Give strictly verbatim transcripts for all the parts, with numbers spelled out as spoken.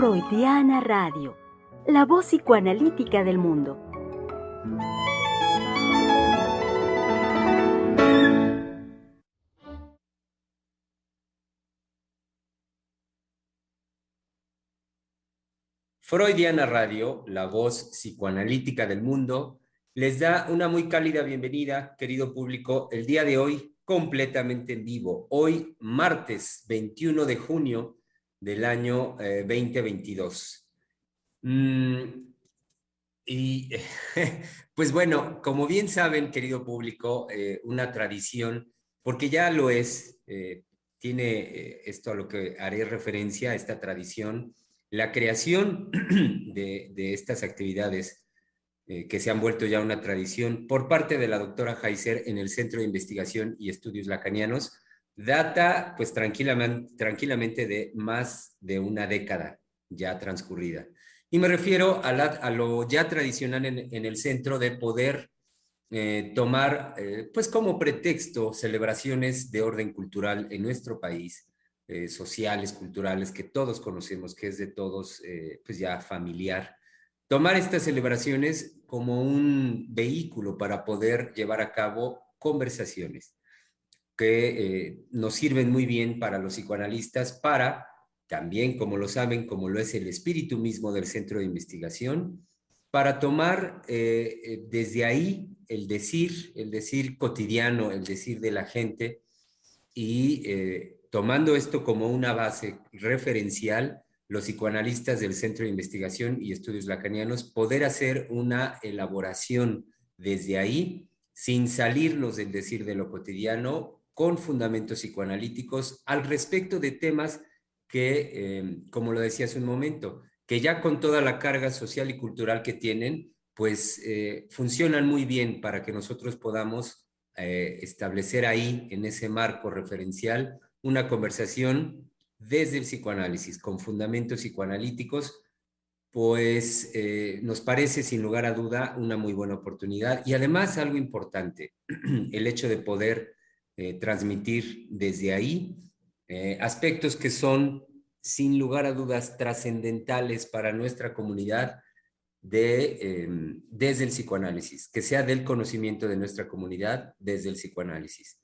Freudiana Radio, la voz psicoanalítica del mundo. Freudiana Radio, la voz psicoanalítica del mundo, les da una muy cálida bienvenida, querido público, el día de hoy completamente en vivo. Hoy, martes veintiuno de junio del año eh, veinte veintidós. Mm, y pues bueno, como bien saben, querido público, eh, una tradición, porque ya lo es, eh, tiene eh, esto a lo que haré referencia, esta tradición, la creación de, de estas actividades eh, que se han vuelto ya una tradición por parte de la doctora Heiser en el Centro de Investigación y Estudios Lacanianos, data pues tranquilamente, tranquilamente de más de una década ya transcurrida. Y me refiero a, la, a lo ya tradicional en, en el centro de poder eh, tomar eh, pues como pretexto celebraciones de orden cultural en nuestro país, Eh, sociales, culturales, que todos conocemos, que es de todos, eh, pues ya familiar. Tomar estas celebraciones como un vehículo para poder llevar a cabo conversaciones que eh, nos sirven muy bien para los psicoanalistas, para también, como lo saben, como lo es el espíritu mismo del centro de investigación, para tomar eh, eh, desde ahí el decir, el decir cotidiano, el decir de la gente, y eh, tomando esto como una base referencial, los psicoanalistas del Centro de Investigación y Estudios Lacanianos, poder hacer una elaboración desde ahí, sin salirnos del decir de lo cotidiano, con fundamentos psicoanalíticos al respecto de temas que, eh, como lo decía hace un momento, que ya con toda la carga social y cultural que tienen, pues eh, funcionan muy bien para que nosotros podamos Eh, establecer ahí, en ese marco referencial, una conversación desde el psicoanálisis, con fundamentos psicoanalíticos, pues eh, nos parece sin lugar a duda una muy buena oportunidad y además algo importante, el hecho de poder eh, transmitir desde ahí eh, aspectos que son sin lugar a dudas trascendentales para nuestra comunidad de, eh, desde el psicoanálisis, que sea del conocimiento de nuestra comunidad desde el psicoanálisis.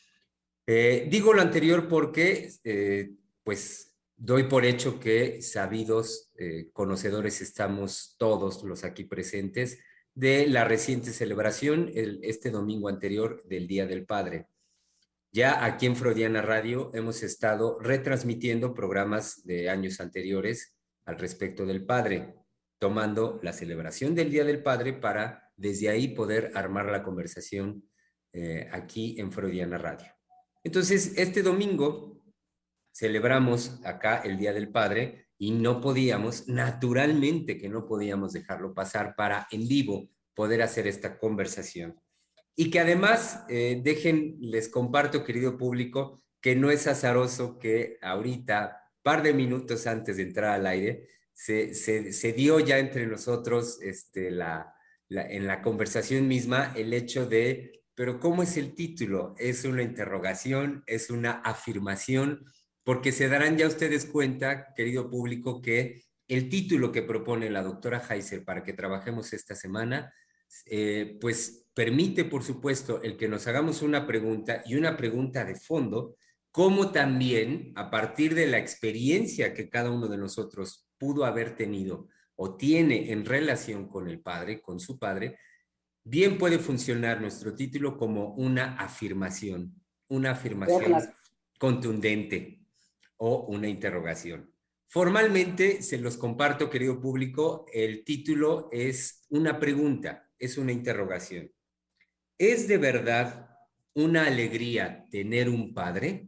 Eh, digo lo anterior porque, eh, pues, doy por hecho que sabidos, eh, conocedores estamos todos los aquí presentes de la reciente celebración, el, este domingo anterior, del Día del Padre. Ya aquí en Freudiana Radio hemos estado retransmitiendo programas de años anteriores al respecto del Padre, tomando la celebración del Día del Padre para desde ahí poder armar la conversación eh, aquí en Freudiana Radio. Entonces, este domingo celebramos acá el Día del Padre y no podíamos, naturalmente que no podíamos dejarlo pasar para en vivo poder hacer esta conversación. Y que además, eh, dejen, les comparto, querido público, que no es azaroso que ahorita, par de minutos antes de entrar al aire, se, se, se dio ya entre nosotros este, la, la, en la conversación misma el hecho de, pero ¿cómo es el título? ¿Es una interrogación? ¿Es una afirmación? Porque se darán ya ustedes cuenta, querido público, que el título que propone la doctora Heiser para que trabajemos esta semana, eh, pues permite, por supuesto, el que nos hagamos una pregunta y una pregunta de fondo, como también a partir de la experiencia que cada uno de nosotros pudo haber tenido o tiene en relación con el padre, con su padre, bien puede funcionar nuestro título como una afirmación, una afirmación contundente o una interrogación. Formalmente, se los comparto, querido público, el título es una pregunta, es una interrogación. ¿Es de verdad una alegría tener un padre?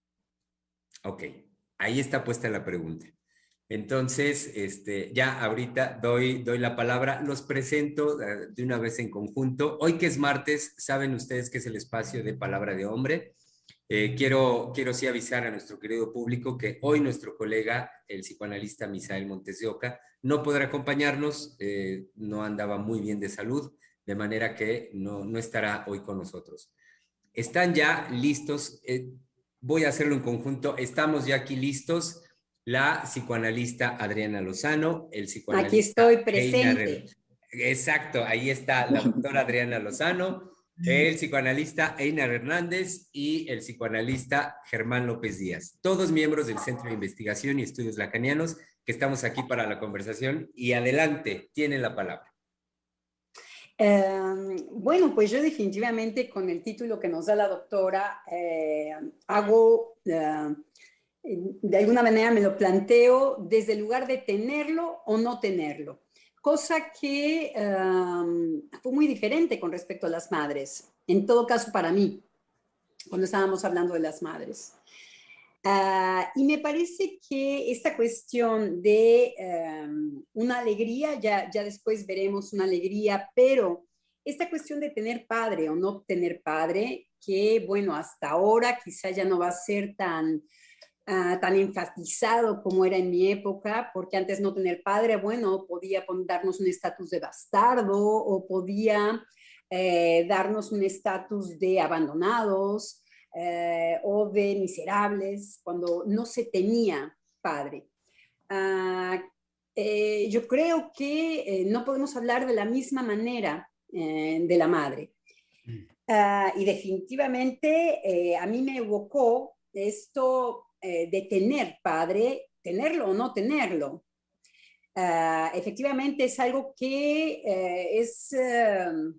Ok, ahí está puesta la pregunta. Entonces, este, ya ahorita doy, doy la palabra, los presento uh, de una vez en conjunto. Hoy que es martes, saben ustedes que es el espacio de Palabra de Hombre. Eh, quiero, quiero sí avisar a nuestro querido público que hoy nuestro colega, el psicoanalista Misael Montes de Oca, no podrá acompañarnos, eh, no andaba muy bien de salud, de manera que no, no estará hoy con nosotros. ¿Están ya listos? Eh, voy a hacerlo en conjunto. ¿Estamos ya aquí listos? la psicoanalista Adriana Lozano, el Aquí psicoanalista estoy Einar. presente. Exacto, ahí está la doctora Adriana Lozano, el psicoanalista Einar Hernández y el psicoanalista Germán López Díaz, todos miembros del Centro de Investigación y Estudios Lacanianos, que estamos aquí para la conversación. Y adelante, tienen la palabra. Eh, bueno, pues yo definitivamente con el título que nos da la doctora, eh, hago, eh, de alguna manera me lo planteo desde el lugar de tenerlo o no tenerlo, cosa que eh, fue muy diferente con respecto a las madres, en todo caso para mí, cuando estábamos hablando de las madres. Uh, y me parece que esta cuestión de um, una alegría, ya, ya después veremos una alegría, pero esta cuestión de tener padre o no tener padre, que bueno, hasta ahora quizá ya no va a ser tan, uh, tan enfatizado como era en mi época, porque antes no tener padre, bueno, podía darnos un estatus de bastardo o podía eh, darnos un estatus de abandonados. Eh, o de miserables, cuando no se tenía padre. Uh, eh, yo creo que eh, no podemos hablar de la misma manera eh, de la madre. Uh, y definitivamente eh, a mí me evocó esto eh, de tener padre, tenerlo o no tenerlo. Uh, efectivamente es algo que eh, es... Uh,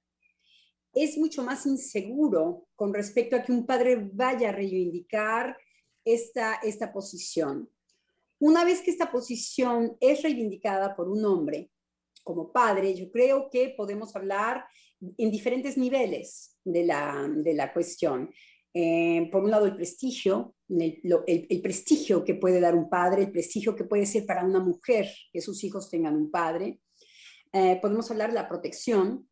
es mucho más inseguro con respecto a que un padre vaya a reivindicar esta, esta posición. Una vez que esta posición es reivindicada por un hombre como padre, yo creo que podemos hablar en diferentes niveles de la, de la cuestión. Eh, por un lado, el prestigio, el, el, el prestigio que puede dar un padre, el prestigio que puede ser para una mujer que sus hijos tengan un padre. Eh, podemos hablar de la protección.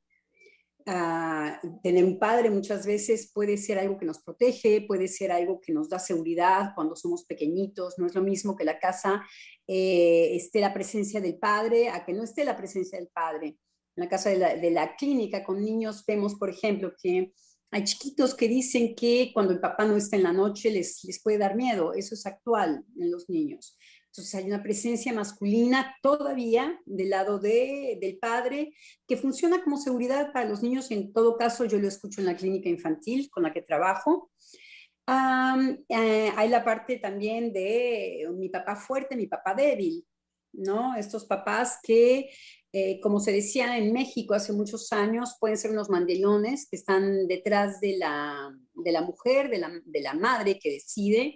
Uh, tener un padre muchas veces puede ser algo que nos protege, puede ser algo que nos da seguridad cuando somos pequeñitos. No es lo mismo que la casa eh, esté la presencia del padre a que no esté la presencia del padre. En la casa de la, de la clínica con niños vemos, por ejemplo, que hay chiquitos que dicen que cuando el papá no está en la noche les, les puede dar miedo. Eso es actual en los niños. Entonces hay una presencia masculina todavía del lado de, del padre que funciona como seguridad para los niños. En todo caso, yo lo escucho en la clínica infantil con la que trabajo. Um, eh, hay la parte también de mi papá fuerte, mi papá débil, ¿no? Estos papás que, eh, como se decía en México hace muchos años, pueden ser unos mandelones que están detrás de la, de la mujer, de la, de la madre que decide,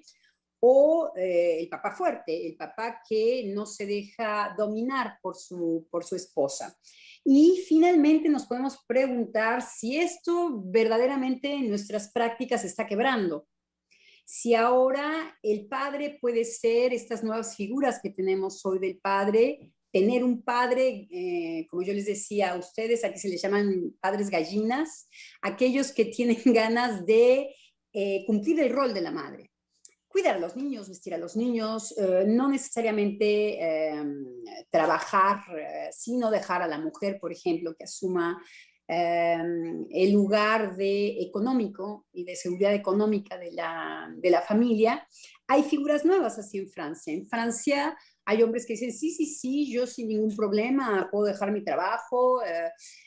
o eh, el papá fuerte, el papá que no se deja dominar por su, por su esposa. Y finalmente nos podemos preguntar si esto verdaderamente en nuestras prácticas se está quebrando. Si ahora el padre puede ser estas nuevas figuras que tenemos hoy del padre, tener un padre, eh, como yo les decía a ustedes, aquí se les llaman padres gallinas, aquellos que tienen ganas de eh, cumplir el rol de la madre. Cuidar a los niños, vestir a los niños, eh, no necesariamente eh, trabajar, eh, sino dejar a la mujer, por ejemplo, que asuma eh, el lugar de económico y de seguridad económica de la, de la familia. Hay figuras nuevas así en Francia. En Francia hay hombres que dicen, sí, sí, sí, yo sin ningún problema puedo dejar mi trabajo, eh,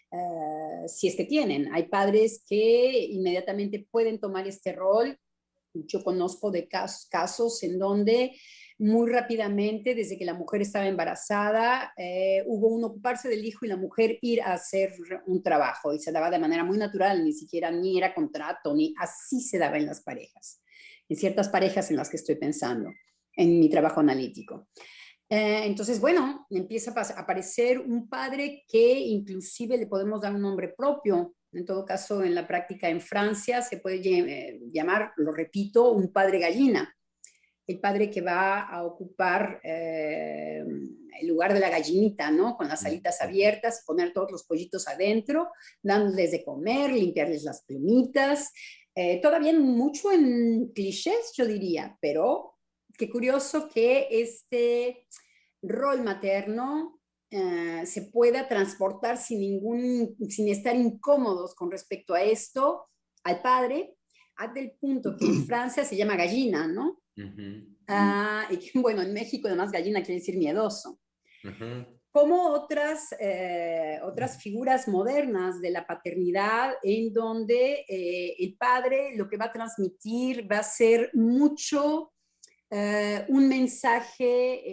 eh, si es que tienen. Hay padres que inmediatamente pueden tomar este rol. Yo conozco de casos, casos en donde muy rápidamente, desde que la mujer estaba embarazada, eh, hubo un ocuparse del hijo y la mujer ir a hacer un trabajo, y se daba de manera muy natural, ni siquiera ni era contrato, ni así se daba en las parejas, en ciertas parejas en las que estoy pensando, en mi trabajo analítico. Eh, entonces, bueno, empieza a aparecer un padre que inclusive le podemos dar un nombre propio. En todo caso, en la práctica en Francia se puede eh, llamar, lo repito, un padre gallina. El padre que va a ocupar eh, el lugar de la gallinita, ¿no? Con las alitas abiertas, poner todos los pollitos adentro, dándoles de comer, limpiarles las plumitas. Eh, todavía mucho en clichés, yo diría, pero qué curioso que este rol materno Uh, se pueda transportar sin, ningún, sin estar incómodos con respecto a esto al padre, hasta el punto que en Francia se llama gallina, ¿no? Uh-huh. Ah, y que, bueno, en México además gallina quiere decir miedoso. Uh-huh. Como otras, eh, otras figuras modernas de la paternidad, en donde eh, el padre lo que va a transmitir va a ser mucho eh, un mensaje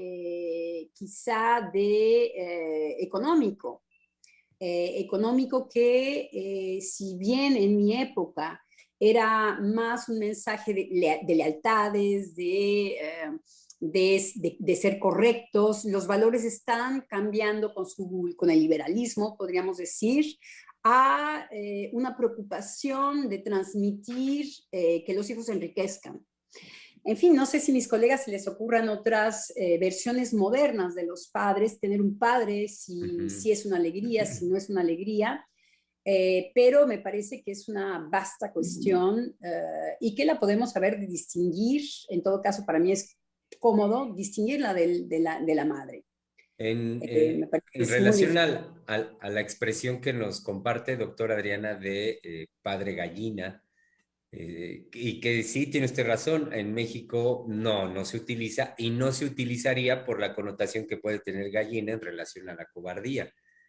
eh, quizá de eh, económico, eh, económico que eh, si bien en mi época era más un mensaje de, de lealtades, de... Eh, De, de, de, ser correctos, los valores están cambiando con, su, con el liberalismo, podríamos decir, a eh, una preocupación de transmitir eh, que los hijos enriquezcan. En fin, no sé si a mis colegas se les ocurran otras eh, versiones modernas de los padres, tener un padre, si, uh-huh. si es una alegría, si no es una alegría, eh, pero me parece que es una vasta cuestión uh, y que la podemos saber distinguir, en todo caso para mí es cómodo distinguirla de, de, la, de la madre. En, eh, en relación al, al, a la expresión que nos comparte doctora Adriana de eh, padre gallina, eh, y que sí, tiene usted razón, en México no, no se utiliza y no se utilizaría por la connotación que puede tener gallina en relación a la cobardía.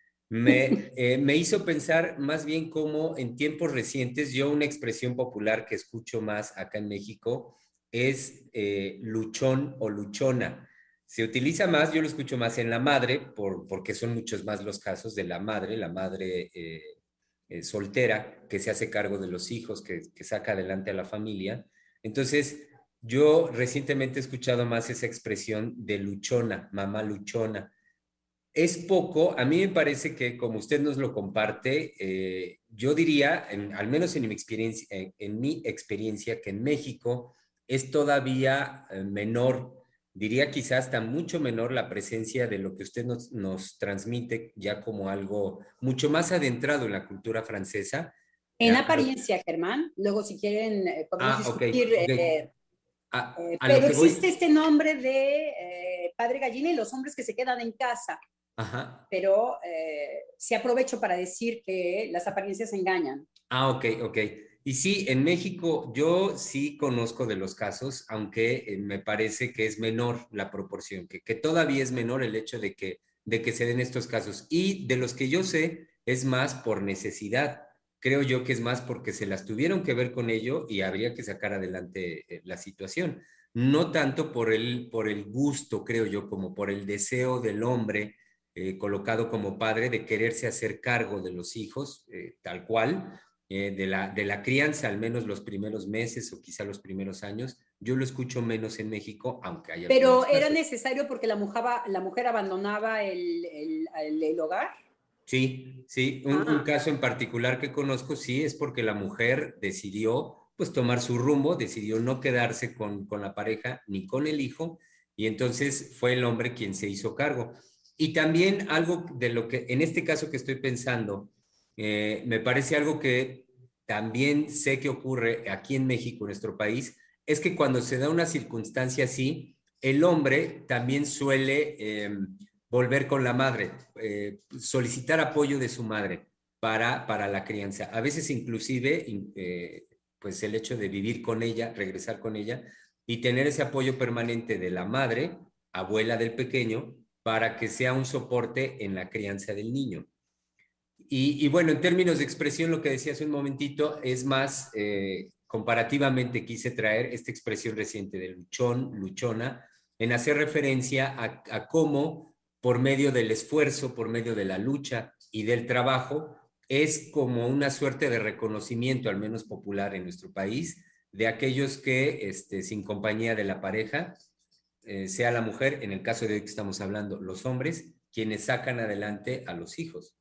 Me, eh, me hizo pensar más bien cómo en tiempos recientes yo una expresión popular que escucho más acá en México es eh, luchón o luchona. Se utiliza más, yo lo escucho más en la madre, por, porque son muchos más los casos de la madre, la madre eh, eh, soltera que se hace cargo de los hijos, que, que saca adelante a la familia. Entonces, yo recientemente he escuchado más esa expresión de luchona, mamá luchona. Es poco, a mí me parece que como usted nos lo comparte, eh, yo diría, en, al menos en mi experiencia, en, en mi experiencia, que en México es todavía eh, menor, diría quizás hasta mucho menor la presencia de lo que usted nos, nos transmite ya como algo mucho más adentrado en la cultura francesa. En apariencia, Germán, luego si quieren eh, podemos ah, discutir, okay, okay. Eh, a, eh, a pero lo que voy... existe este nombre de eh, padre gallina y los hombres que se quedan en casa. Ajá. Pero eh, sí aprovecho para decir que las apariencias engañan. Ah, ok, ok. Y sí, en México yo sí conozco de los casos, aunque eh, me parece que es menor la proporción, que, que todavía es menor el hecho de que, de que se den estos casos. Y de los que yo sé, es más por necesidad. Creo yo que es más porque se las tuvieron que ver con ello y habría que sacar adelante eh, la situación. No tanto por el, por el gusto, creo yo, como por el deseo del hombre eh, colocado como padre de quererse hacer cargo de los hijos, eh, tal cual eh, de, la, de la crianza, al menos los primeros meses o quizá los primeros años. Yo lo escucho menos en México, aunque hay Pero era necesario porque la mujer, la mujer abandonaba el, el, el, el hogar. Sí, sí. Un, ah. un caso en particular que conozco, sí, es porque la mujer decidió pues tomar su rumbo, decidió no quedarse con, con la pareja ni con el hijo, y entonces fue el hombre quien se hizo cargo. Y también algo de lo que, en este caso que estoy pensando, eh, me parece algo que también sé que ocurre aquí en México, en nuestro país, es que cuando se da una circunstancia así, el hombre también suele eh, volver con la madre, eh, solicitar apoyo de su madre para, para la crianza. A veces inclusive, eh, pues el hecho de vivir con ella, regresar con ella y tener ese apoyo permanente de la madre, abuela del pequeño, para que sea un soporte en la crianza del niño. Y, y bueno, en términos de expresión, lo que decía hace un momentito, es más, eh, comparativamente quise traer esta expresión reciente de luchón, luchona, en hacer referencia a, a cómo por medio del esfuerzo, por medio de la lucha y del trabajo, es como una suerte de reconocimiento, al menos popular en nuestro país, de aquellos que, este, sin compañía de la pareja, eh, sea la mujer, en el caso de hoy que estamos hablando, los hombres, quienes sacan adelante a los hijos.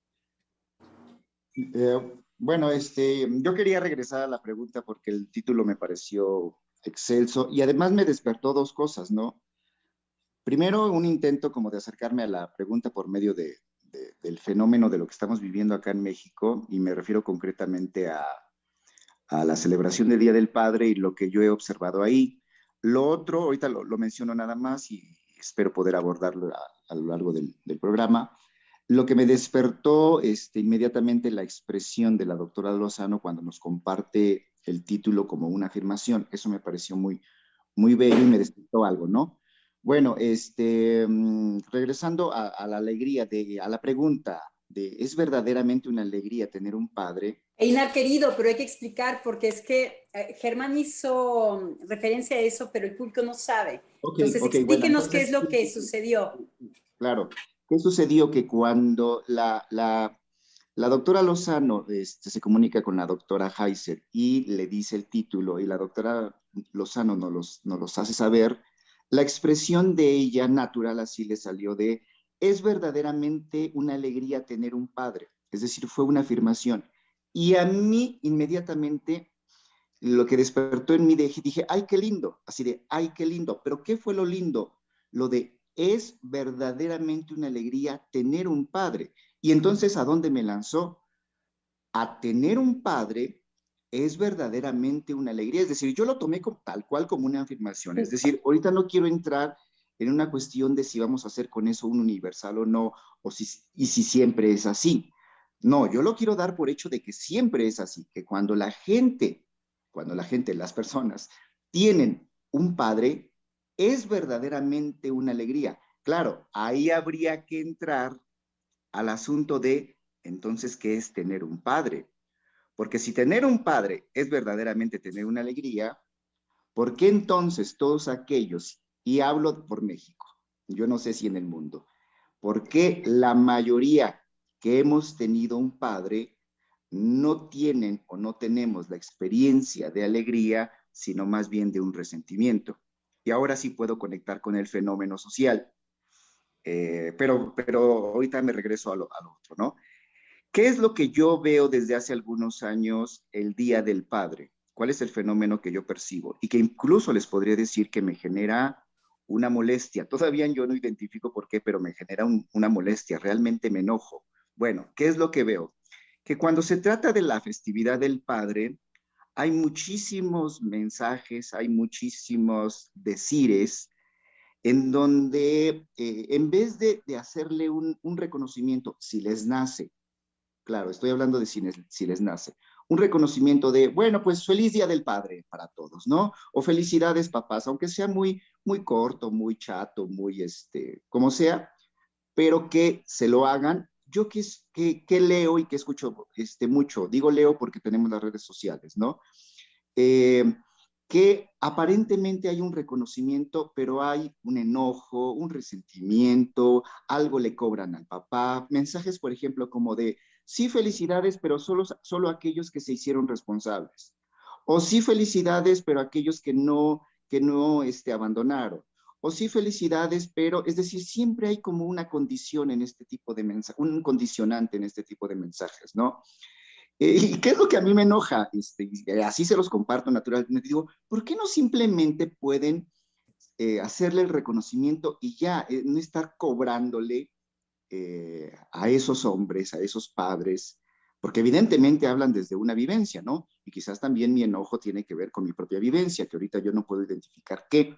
Eh, bueno, este, yo quería regresar a la pregunta porque el título me pareció excelso y además me despertó dos cosas, ¿no? Primero, un intento como de acercarme a la pregunta por medio de, de, del fenómeno de lo que estamos viviendo acá en México, y me refiero concretamente a, a la celebración del Día del Padre y lo que yo he observado ahí. Lo otro, ahorita lo, lo menciono nada más y espero poder abordarlo a, a lo largo del, del programa. Lo que me despertó este, inmediatamente la expresión de la doctora Lozano cuando nos comparte el título como una afirmación, eso me pareció muy, muy bello y me despertó algo, ¿no? Bueno, este, mm, regresando a, a la alegría, de, a la pregunta de, ¿es verdaderamente una alegría tener un padre? Einar, querido, pero hay que explicar porque es que eh, Germán hizo referencia a eso, pero el público no sabe. Ok, Entonces, ok, bueno, explíquenos qué es entonces, lo sí, que sí, sí, sucedió. claro. ¿Qué sucedió? Que cuando la, la, la doctora Lozano este, se comunica con la doctora Heiser y le dice el título, y la doctora Lozano nos los, nos los hace saber, la expresión de ella natural así le salió de, es verdaderamente una alegría tener un padre. Es decir, fue una afirmación. Y a mí inmediatamente lo que despertó en mí, de, dije, ay, qué lindo, así de, ay, qué lindo, pero ¿qué fue lo lindo? Lo de, es verdaderamente una alegría tener un padre. Y entonces, ¿a dónde me lanzó? A tener un padre es verdaderamente una alegría. Es decir, yo lo tomé como, tal cual como una afirmación. Es decir, ahorita no quiero entrar en una cuestión de si vamos a hacer con eso un universal o no, o si, y si siempre es así. No, yo lo quiero dar por hecho de que siempre es así, que cuando la gente, cuando la gente, las personas, tienen un padre, es verdaderamente una alegría. Claro, ahí habría que entrar al asunto de, entonces, ¿qué es tener un padre? Porque si tener un padre es verdaderamente tener una alegría, ¿por qué entonces todos aquellos, y hablo por México, yo no sé si en el mundo, por qué la mayoría que hemos tenido un padre no tienen o no tenemos la experiencia de alegría, sino más bien de un resentimiento? Y ahora sí puedo conectar con el fenómeno social, eh, pero, pero ahorita me regreso a lo, a lo otro, ¿no? ¿Qué es lo que yo veo desde hace algunos años el Día del Padre? ¿Cuál es el fenómeno que yo percibo? Y que incluso les podría decir que me genera una molestia. Todavía yo no identifico por qué, pero me genera un, una molestia. Realmente me enojo. Bueno, ¿qué es lo que veo? Que cuando se trata de la festividad del Padre, hay muchísimos mensajes, hay muchísimos decires en donde eh, en vez de, de hacerle un, un reconocimiento, si les nace, claro, estoy hablando de si les, si les nace. Un reconocimiento de, bueno, pues feliz Día del Padre para todos, ¿no? O felicidades, papás, aunque sea muy, muy corto, muy chato, muy, este, como sea, pero que se lo hagan. Yo que, que, que leo y que escucho este, mucho, digo leo porque tenemos las redes sociales, ¿no? Eh, que aparentemente hay un reconocimiento, pero hay un enojo, un resentimiento, algo le cobran al papá, mensajes, por ejemplo, como de, sí, felicidades, pero solo, solo aquellos que se hicieron responsables, o sí, felicidades, pero aquellos que no, que no este, abandonaron, o sí, felicidades, pero, es decir, siempre hay como una condición en este tipo de mensajes, un condicionante en este tipo de mensajes, ¿no? Eh, ¿Y qué es lo que a mí me enoja? Este, así se los comparto naturalmente. Digo, ¿por qué no simplemente pueden eh, hacerle el reconocimiento y ya eh, no estar cobrándole eh, a esos hombres, a esos padres? Porque evidentemente hablan desde una vivencia, ¿no? Y quizás también mi enojo tiene que ver con mi propia vivencia, que ahorita yo no puedo identificar qué.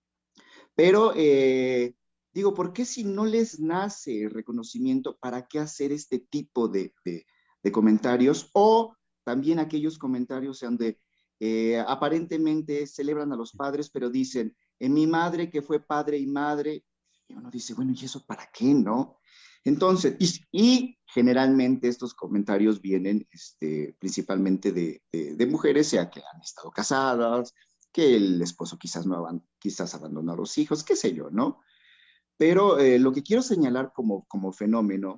Pero eh, digo, ¿por qué si no les nace el reconocimiento, para qué hacer este tipo de, de, de comentarios? O también aquellos comentarios sean de, eh, aparentemente celebran a los padres, pero dicen, en mi madre que fue padre y madre, y uno dice, bueno, ¿y eso para qué, no? Entonces, y, y generalmente estos comentarios vienen este, principalmente de, de, de mujeres, sea que han estado casadas, que el esposo quizás no aban, quizás abandonó a los hijos, qué sé yo, ¿no? Pero eh, lo que quiero señalar como, como fenómeno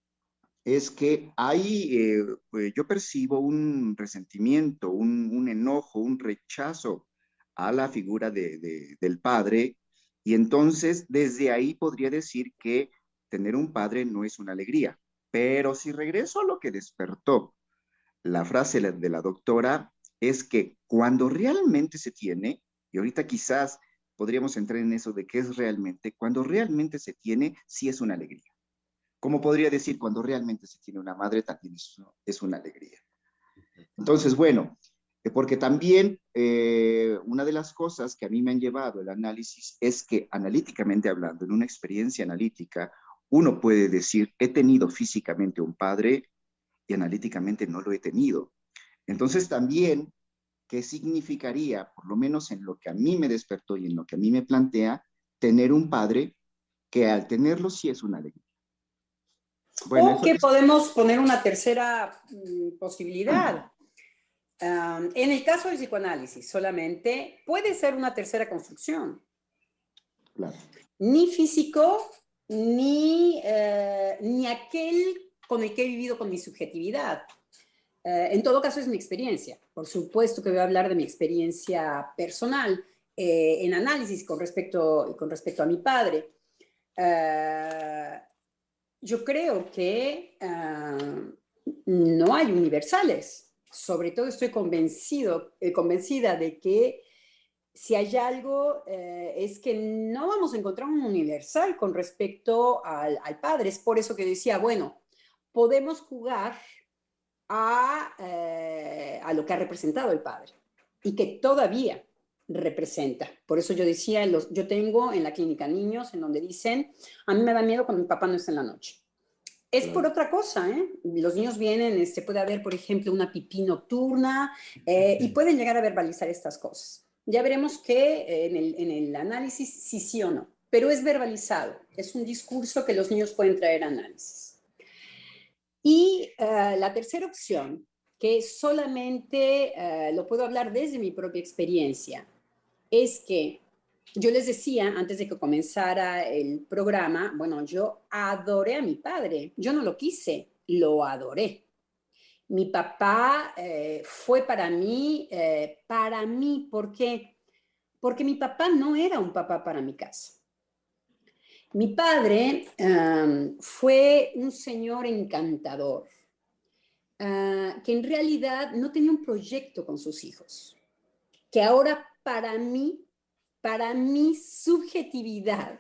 es que hay, eh, eh, yo percibo un resentimiento, un, un, enojo, un rechazo a la figura de, de, del padre, y entonces desde ahí podría decir que tener un padre no es una alegría. Pero si regreso a lo que despertó la frase de la doctora, es que cuando realmente se tiene, y ahorita quizás podríamos entrar en eso de qué es realmente, cuando realmente se tiene, sí es una alegría. Como podría decir, cuando realmente se tiene una madre, también es, es una alegría. Entonces, bueno, porque también eh, una de las cosas que a mí me han llevado el análisis es que analíticamente hablando, en una experiencia analítica, uno puede decir, he tenido físicamente un padre y analíticamente no lo he tenido. Entonces también qué significaría, por lo menos en lo que a mí me despertó y en lo que a mí me plantea, tener un padre que al tenerlo sí es una alegría. Bueno, o que es... podemos poner una tercera mm, posibilidad. Um, en el caso del psicoanálisis, solamente puede ser una tercera construcción. Claro. Ni físico, ni, uh, ni aquel con el que he vivido con mi subjetividad. Uh, en todo caso, es mi experiencia. Por supuesto que voy a hablar de mi experiencia personal eh, en análisis con respecto, con respecto a mi padre. Uh, yo creo que uh, no hay universales. Sobre todo estoy convencido, eh, convencida de que si hay algo eh, es que no vamos a encontrar un universal con respecto al, al padre. Es por eso que decía, bueno, podemos jugar a, eh, a lo que ha representado el padre y que todavía representa. Por eso yo decía, los, yo tengo en la clínica niños en donde dicen, a mí me da miedo cuando mi papá no está en la noche. Es por otra cosa, ¿eh? Los niños vienen, se puede haber, por ejemplo, una pipí nocturna eh, y pueden llegar a verbalizar estas cosas. Ya veremos que eh, en, el, en el análisis sí, sí o no, pero es verbalizado, es un discurso que los niños pueden traer a análisis. Y uh, la tercera opción, que solamente uh, lo puedo hablar desde mi propia experiencia, es que yo les decía, antes de que comenzara el programa, bueno, yo adoré a mi padre. Yo no lo quise, lo adoré. Mi papá eh, fue para mí, eh, para mí, ¿por qué? Porque mi papá no era un papá para mi casa. Mi padre um, fue un señor encantador, uh, que en realidad no tenía un proyecto con sus hijos, que ahora para mí, para mi subjetividad,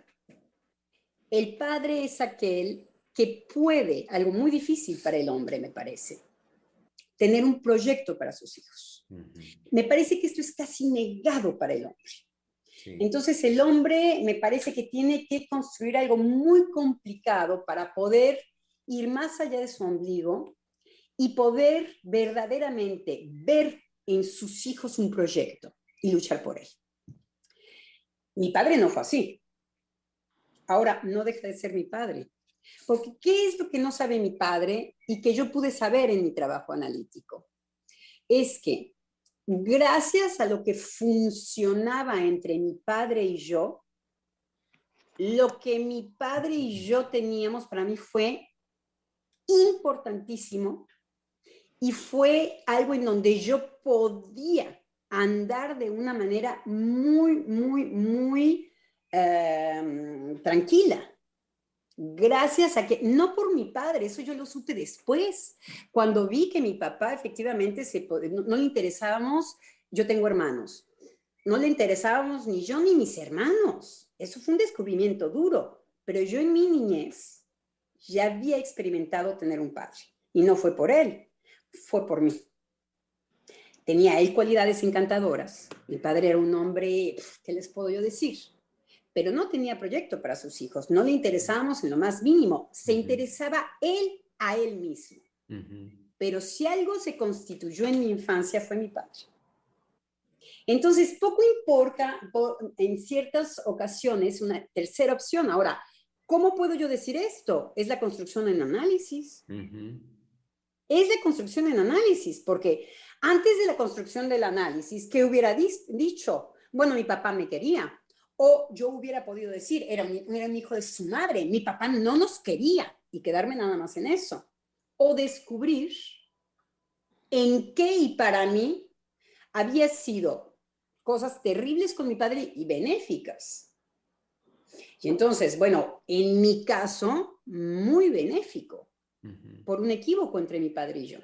el padre es aquel que puede, algo muy difícil para el hombre, me parece, tener un proyecto para sus hijos. Uh-huh. Me parece que esto es casi negado para el hombre. Sí. Entonces el hombre me parece que tiene que construir algo muy complicado para poder ir más allá de su ombligo y poder verdaderamente ver en sus hijos un proyecto y luchar por él. Mi padre no fue así. Ahora, no deja de ser mi padre. Porque, ¿qué es lo que no sabe mi padre y que yo pude saber en mi trabajo analítico? Es que, gracias a lo que funcionaba entre mi padre y yo, lo que mi padre y yo teníamos para mí fue importantísimo y fue algo en donde yo podía andar de una manera muy, muy, muy eh, tranquila. Gracias a que, no por mi padre, eso yo lo supe después, cuando vi que mi papá efectivamente se, no, no le interesábamos, yo tengo hermanos, no le interesábamos ni yo ni mis hermanos. Eso fue un descubrimiento duro, pero yo en mi niñez ya había experimentado tener un padre y no fue por él, fue por mí. Tenía él cualidades encantadoras. Mi padre era un hombre, ¿qué les puedo yo decir? Pero no tenía proyecto para sus hijos. No le interesábamos en lo más mínimo. Se uh-huh. interesaba él a él mismo. Uh-huh. Pero si algo se constituyó en mi infancia fue mi padre. Entonces, poco importa en ciertas ocasiones una tercera opción. Ahora, ¿cómo puedo yo decir esto? Es la construcción en análisis. Uh-huh. Es la construcción en análisis, porque antes de la construcción del análisis, ¿qué hubiera dicho? Bueno, mi papá me quería. O yo hubiera podido decir, era un, era un hijo de su madre, mi papá no nos quería, y quedarme nada más en eso. O descubrir en qué y para mí había sido cosas terribles con mi padre y benéficas. Y entonces, bueno, en mi caso, muy benéfico, uh-huh. por un equívoco entre mi padre y yo.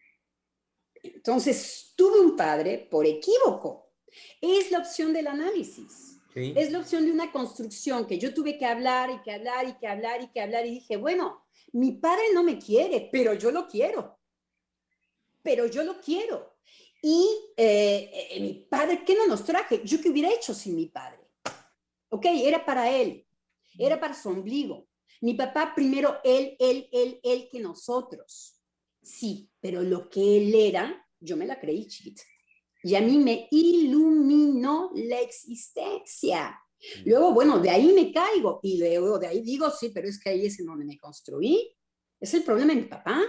Entonces, tuve un padre por equívoco. Es la opción del análisis. Sí. Es la opción de una construcción que yo tuve que hablar y que hablar y que hablar y que hablar y dije, bueno, mi padre no me quiere, pero yo lo quiero. Pero yo lo quiero. Y eh, eh, mi padre, ¿qué no nos traje? ¿Yo qué hubiera hecho sin mi padre? Ok, era para él. Era para su ombligo. Mi papá primero él, él, él, él que nosotros. Sí, pero lo que él era, yo me la creí, chiquita. y a mí me iluminó la existencia. Luego, bueno, de ahí me caigo y luego de ahí digo, sí, pero es que ahí es en donde me construí. Es el problema de mi papá,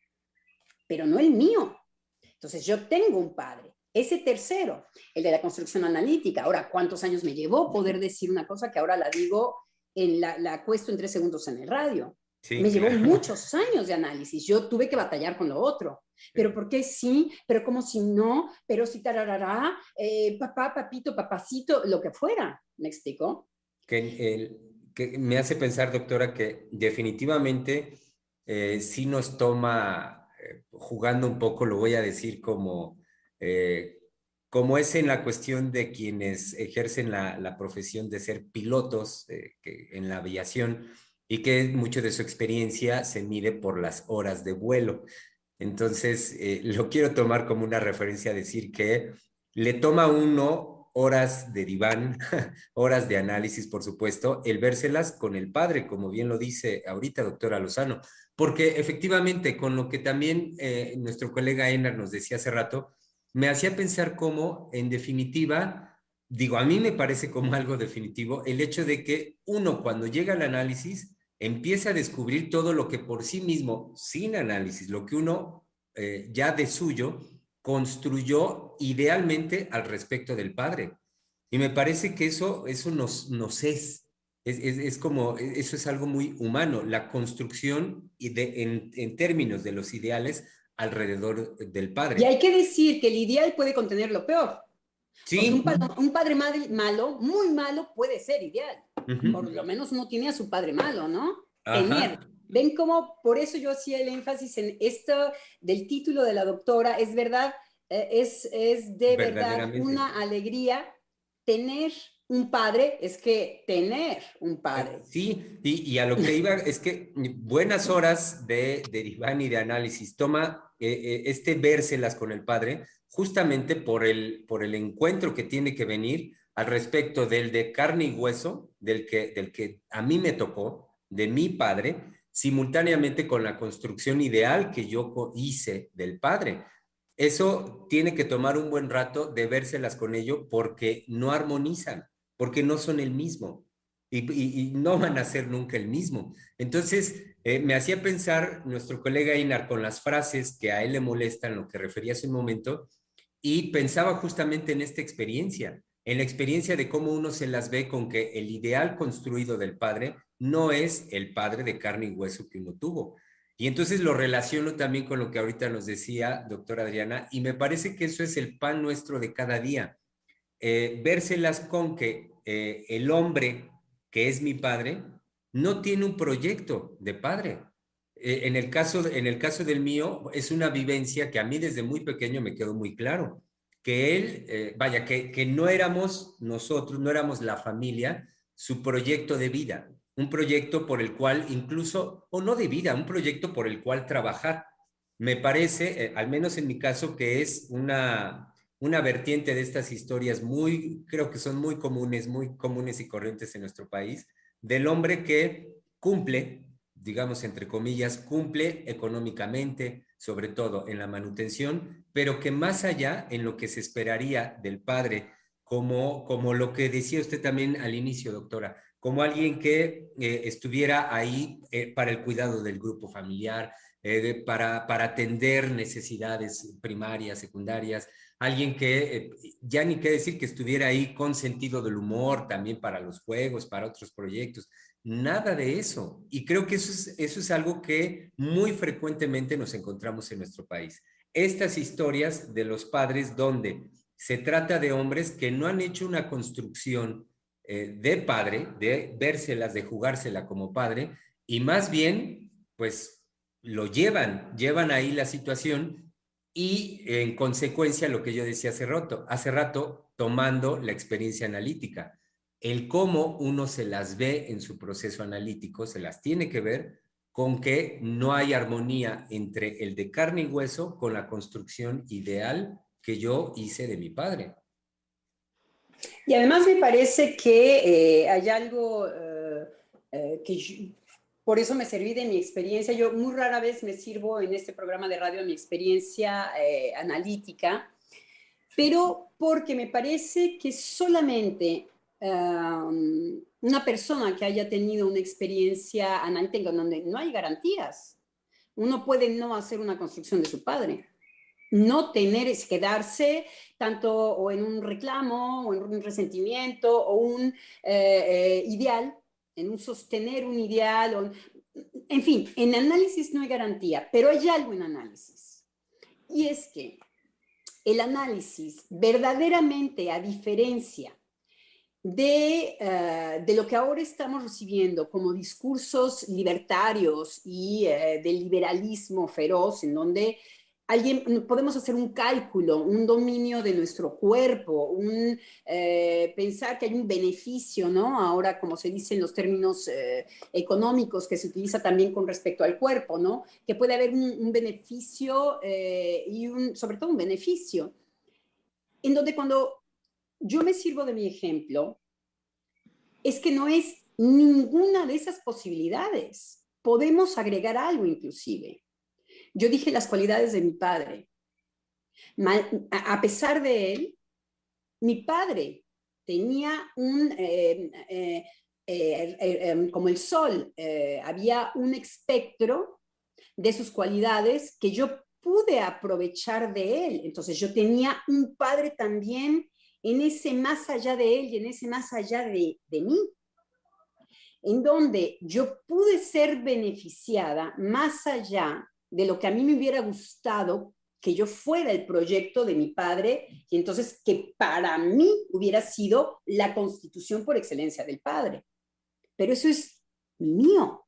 pero no el mío. Entonces yo tengo un padre, ese tercero, el de la construcción analítica. Ahora, ¿cuántos años me llevó poder decir una cosa que ahora la digo, en la, la acuesto en tres segundos en el radio? Sí, me claro. llevó muchos años de análisis. Yo tuve que batallar con lo otro. Pero ¿por qué sí? ¿Pero cómo si no? ¿Pero si tararará? Eh, papá, papito, papacito, lo que fuera. ¿Me explico? Que, el, que me hace pensar, doctora, que definitivamente eh, sí nos toma, eh, jugando un poco, lo voy a decir como, eh, como es en la cuestión de quienes ejercen la, la profesión de ser pilotos eh, que, en la aviación, y que mucho de su experiencia se mide por las horas de vuelo. Entonces, eh, lo quiero tomar como una referencia a decir que le toma a uno horas de diván, horas de análisis, por supuesto, el vérselas con el padre, como bien lo dice ahorita doctora Lozano, porque efectivamente, con lo que también eh, nuestro colega Einar nos decía hace rato, me hacía pensar cómo, en definitiva, digo, a mí me parece como algo definitivo el hecho de que uno cuando llega al análisis empieza a descubrir todo lo que por sí mismo, sin análisis, lo que uno eh, ya de suyo construyó idealmente al respecto del padre. Y me parece que eso, eso nos, nos es. Es, es, es como, eso es algo muy humano, la construcción y de, en, en términos de los ideales alrededor del Y padre. hay que decir que el ideal puede contener lo peor. Porque un, Sí. pa un padre malo, muy malo, puede ser ideal. Uh-huh. Por lo menos uno tiene a su padre malo, ¿no? Ajá. Tener. Ven cómo, por eso yo hacía el énfasis en esto del título de la doctora, es verdad, eh, es, es de verdad una alegría tener un padre, es que tener un padre. Sí, y, y a lo que iba es que buenas horas de, de diván y de análisis toma eh, eh, este vérselas con el padre, justamente por el, por el encuentro que tiene que venir al respecto del de carne y hueso, del que, del que a mí me tocó, de mi padre, simultáneamente con la construcción ideal que yo hice del padre. Eso tiene que tomar un buen rato de vérselas con ello porque no armonizan, porque no son el mismo. Y, y, y no van a ser nunca el mismo. Entonces, eh, me hacía pensar nuestro colega Einar con las frases que a él le molestan, lo que refería hace un momento, y pensaba justamente en esta experiencia, en la experiencia de cómo uno se las ve con que el ideal construido del padre no es el padre de carne y hueso que uno tuvo. Y entonces lo relaciono también con lo que ahorita nos decía doctora Adriana, y me parece que eso es el pan nuestro de cada día. Eh, vérselas con que eh, el hombre que es mi padre, no tiene un proyecto de padre. Eh, en, el caso, en el caso del mío, es una vivencia que a mí desde muy pequeño me quedó muy claro, que él, eh, vaya, que, que no éramos nosotros, no éramos la familia, su proyecto de vida, un proyecto por el cual incluso, o no de vida, un proyecto por el cual trabajar. Me parece, eh, al menos en mi caso, que es una, una vertiente de estas historias muy, creo que son muy comunes, muy comunes y corrientes en nuestro país, del hombre que cumple, digamos entre comillas, cumple económicamente, sobre todo en la manutención, pero que más allá en lo que se esperaría del padre, como, como lo que decía usted también al inicio, doctora, como alguien que eh, estuviera ahí eh, para el cuidado del grupo familiar, eh, para, para atender necesidades primarias, secundarias, alguien que eh, ya ni qué decir que estuviera ahí con sentido del humor también para los juegos, para otros proyectos, nada de eso. Y creo que eso es, eso es algo que muy frecuentemente nos encontramos en nuestro país. Estas historias de los padres donde se trata de hombres que no han hecho una construcción eh, de padre, de vérselas, de jugársela como padre, y más bien, pues lo llevan, llevan ahí la situación y en consecuencia lo que yo decía hace rato, hace rato tomando la experiencia analítica, el cómo uno se las ve en su proceso analítico, se las tiene que ver con que no hay armonía entre el de carne y hueso con la construcción ideal que yo hice de mi padre. Y además me parece que eh, hay algo eh, eh, que yo, por eso me serví de mi experiencia. Yo muy rara vez me sirvo en este programa de radio de mi experiencia eh, analítica, pero porque me parece que solamente um, una persona que haya tenido una experiencia analítica donde no hay garantías, uno puede no hacer una construcción de su padre, no tener, es quedarse tanto o en un reclamo, o en un resentimiento, o un eh, eh, ideal, en un sostener un ideal, o, en fin, en análisis no hay garantía, pero hay algo en análisis. Y es que el análisis verdaderamente, a diferencia de, uh, de lo que ahora estamos recibiendo como discursos libertarios y uh, del liberalismo feroz, en donde alguien, podemos hacer un cálculo, un dominio de nuestro cuerpo, un, eh, pensar que hay un beneficio, ¿no? Ahora, como se dice en los términos eh, económicos, que se utiliza también con respecto al cuerpo, ¿no? Que puede haber un, un beneficio eh, y un, sobre todo un beneficio, en donde cuando yo me sirvo de mi ejemplo, es que no es ninguna de esas posibilidades. Podemos agregar algo inclusive. Yo dije las cualidades de mi padre. A pesar de él, mi padre tenía un, eh, eh, eh, eh, como el sol, eh, había un espectro de sus cualidades que yo pude aprovechar de él. Entonces yo tenía un padre también en ese más allá de él y en ese más allá de, de mí, en donde yo pude ser beneficiada más allá de lo que a mí me hubiera gustado que yo fuera el proyecto de mi padre, y entonces que para mí hubiera sido la constitución por excelencia del padre. Pero eso es mío.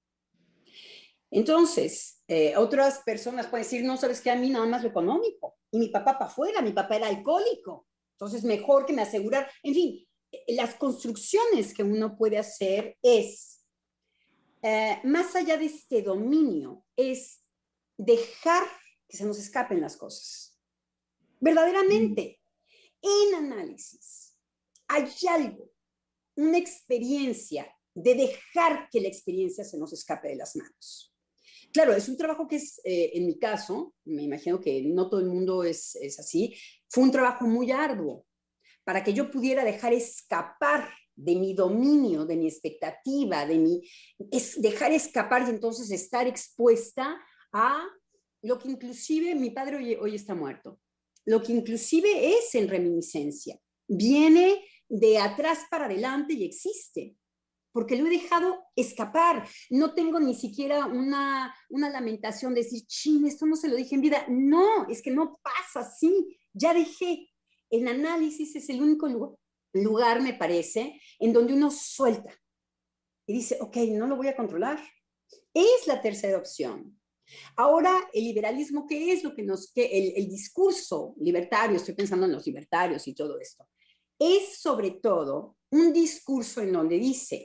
Entonces, eh, otras personas pueden decir, no, sabes que a mí nada más lo económico, y mi papá para afuera, mi papá era alcohólico, entonces mejor que me asegurar, en fin, las construcciones que uno puede hacer es, eh, más allá de este dominio, es dejar que se nos escapen las cosas. Verdaderamente, en análisis, hay algo, una experiencia de dejar que la experiencia se nos escape de las manos. Claro, es un trabajo que es, eh, en mi caso, me imagino que no todo el mundo es, es así, fue un trabajo muy arduo para que yo pudiera dejar escapar de mi dominio, de mi expectativa, de mi, es dejar escapar y entonces estar expuesta a lo que inclusive, mi padre hoy, hoy está muerto, lo que inclusive es en reminiscencia, viene de atrás para adelante y existe, porque lo he dejado escapar. No tengo ni siquiera una, una lamentación de decir, chin, esto no se lo dije en vida. No, es que no pasa así, ya dejé. El análisis es el único lugar, lugar, me parece, en donde uno suelta y dice, ok, no lo voy a controlar. Es la tercera opción. Ahora, el liberalismo, ¿qué es lo que nos, que el, el discurso libertario, estoy pensando en los libertarios y todo esto, es sobre todo un discurso en donde dice,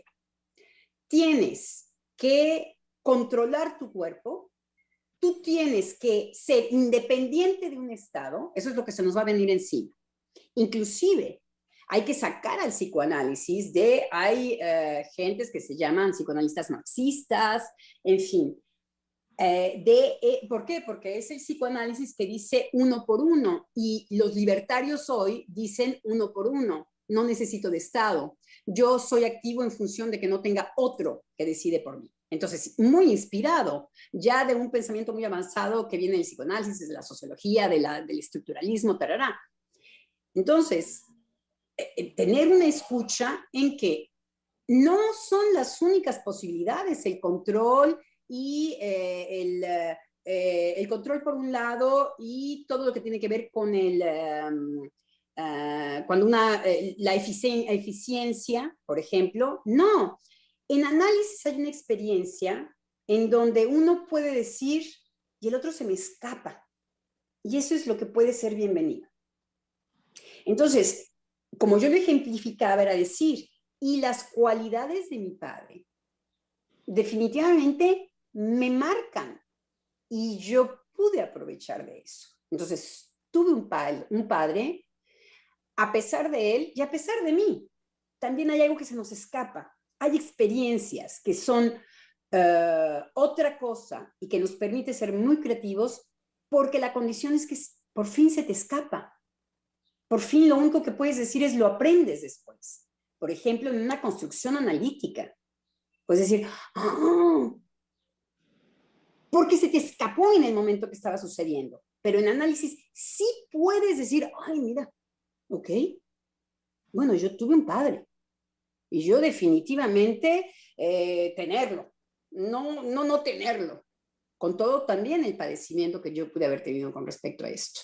tienes que controlar tu cuerpo, tú tienes que ser independiente de un Estado, eso es lo que se nos va a venir encima. Inclusive, hay que sacar al psicoanálisis de, hay uh, gentes que se llaman psicoanalistas marxistas, en fin. Eh, de, eh, ¿Por qué? Porque es el psicoanálisis que dice uno por uno y los libertarios hoy dicen uno por uno, no necesito de Estado, yo soy activo en función de que no tenga otro que decide por mí. Entonces, muy inspirado ya de un pensamiento muy avanzado que viene del psicoanálisis, de la sociología, de la, del estructuralismo, tarará. Entonces, eh, tener una escucha en que no son las únicas posibilidades, el control y eh, el, eh, el control por un lado y todo lo que tiene que ver con el, um, uh, cuando una, eh, la eficien eficiencia, por ejemplo, no. En análisis hay una experiencia en donde uno puede decir y el otro se me escapa. Y eso es lo que puede ser bienvenido. Entonces, como yo lo ejemplificaba, era decir, y las cualidades de mi padre definitivamente me marcan y yo pude aprovechar de eso. Entonces, tuve un, pa un padre, a pesar de él y a pesar de mí. También hay algo que se nos escapa. Hay experiencias que son uh, otra cosa y que nos permite ser muy creativos porque la condición es que por fin se te escapa. por fin lo único que puedes decir es lo aprendes después. Por ejemplo, en una construcción analítica, puedes decir, ah, porque se te escapó en el momento que estaba sucediendo. Pero en análisis sí puedes decir, ay, mira, ok, bueno, yo tuve un padre y yo definitivamente eh, tenerlo, no, no, no tenerlo, con todo también el padecimiento que yo pude haber tenido con respecto a esto.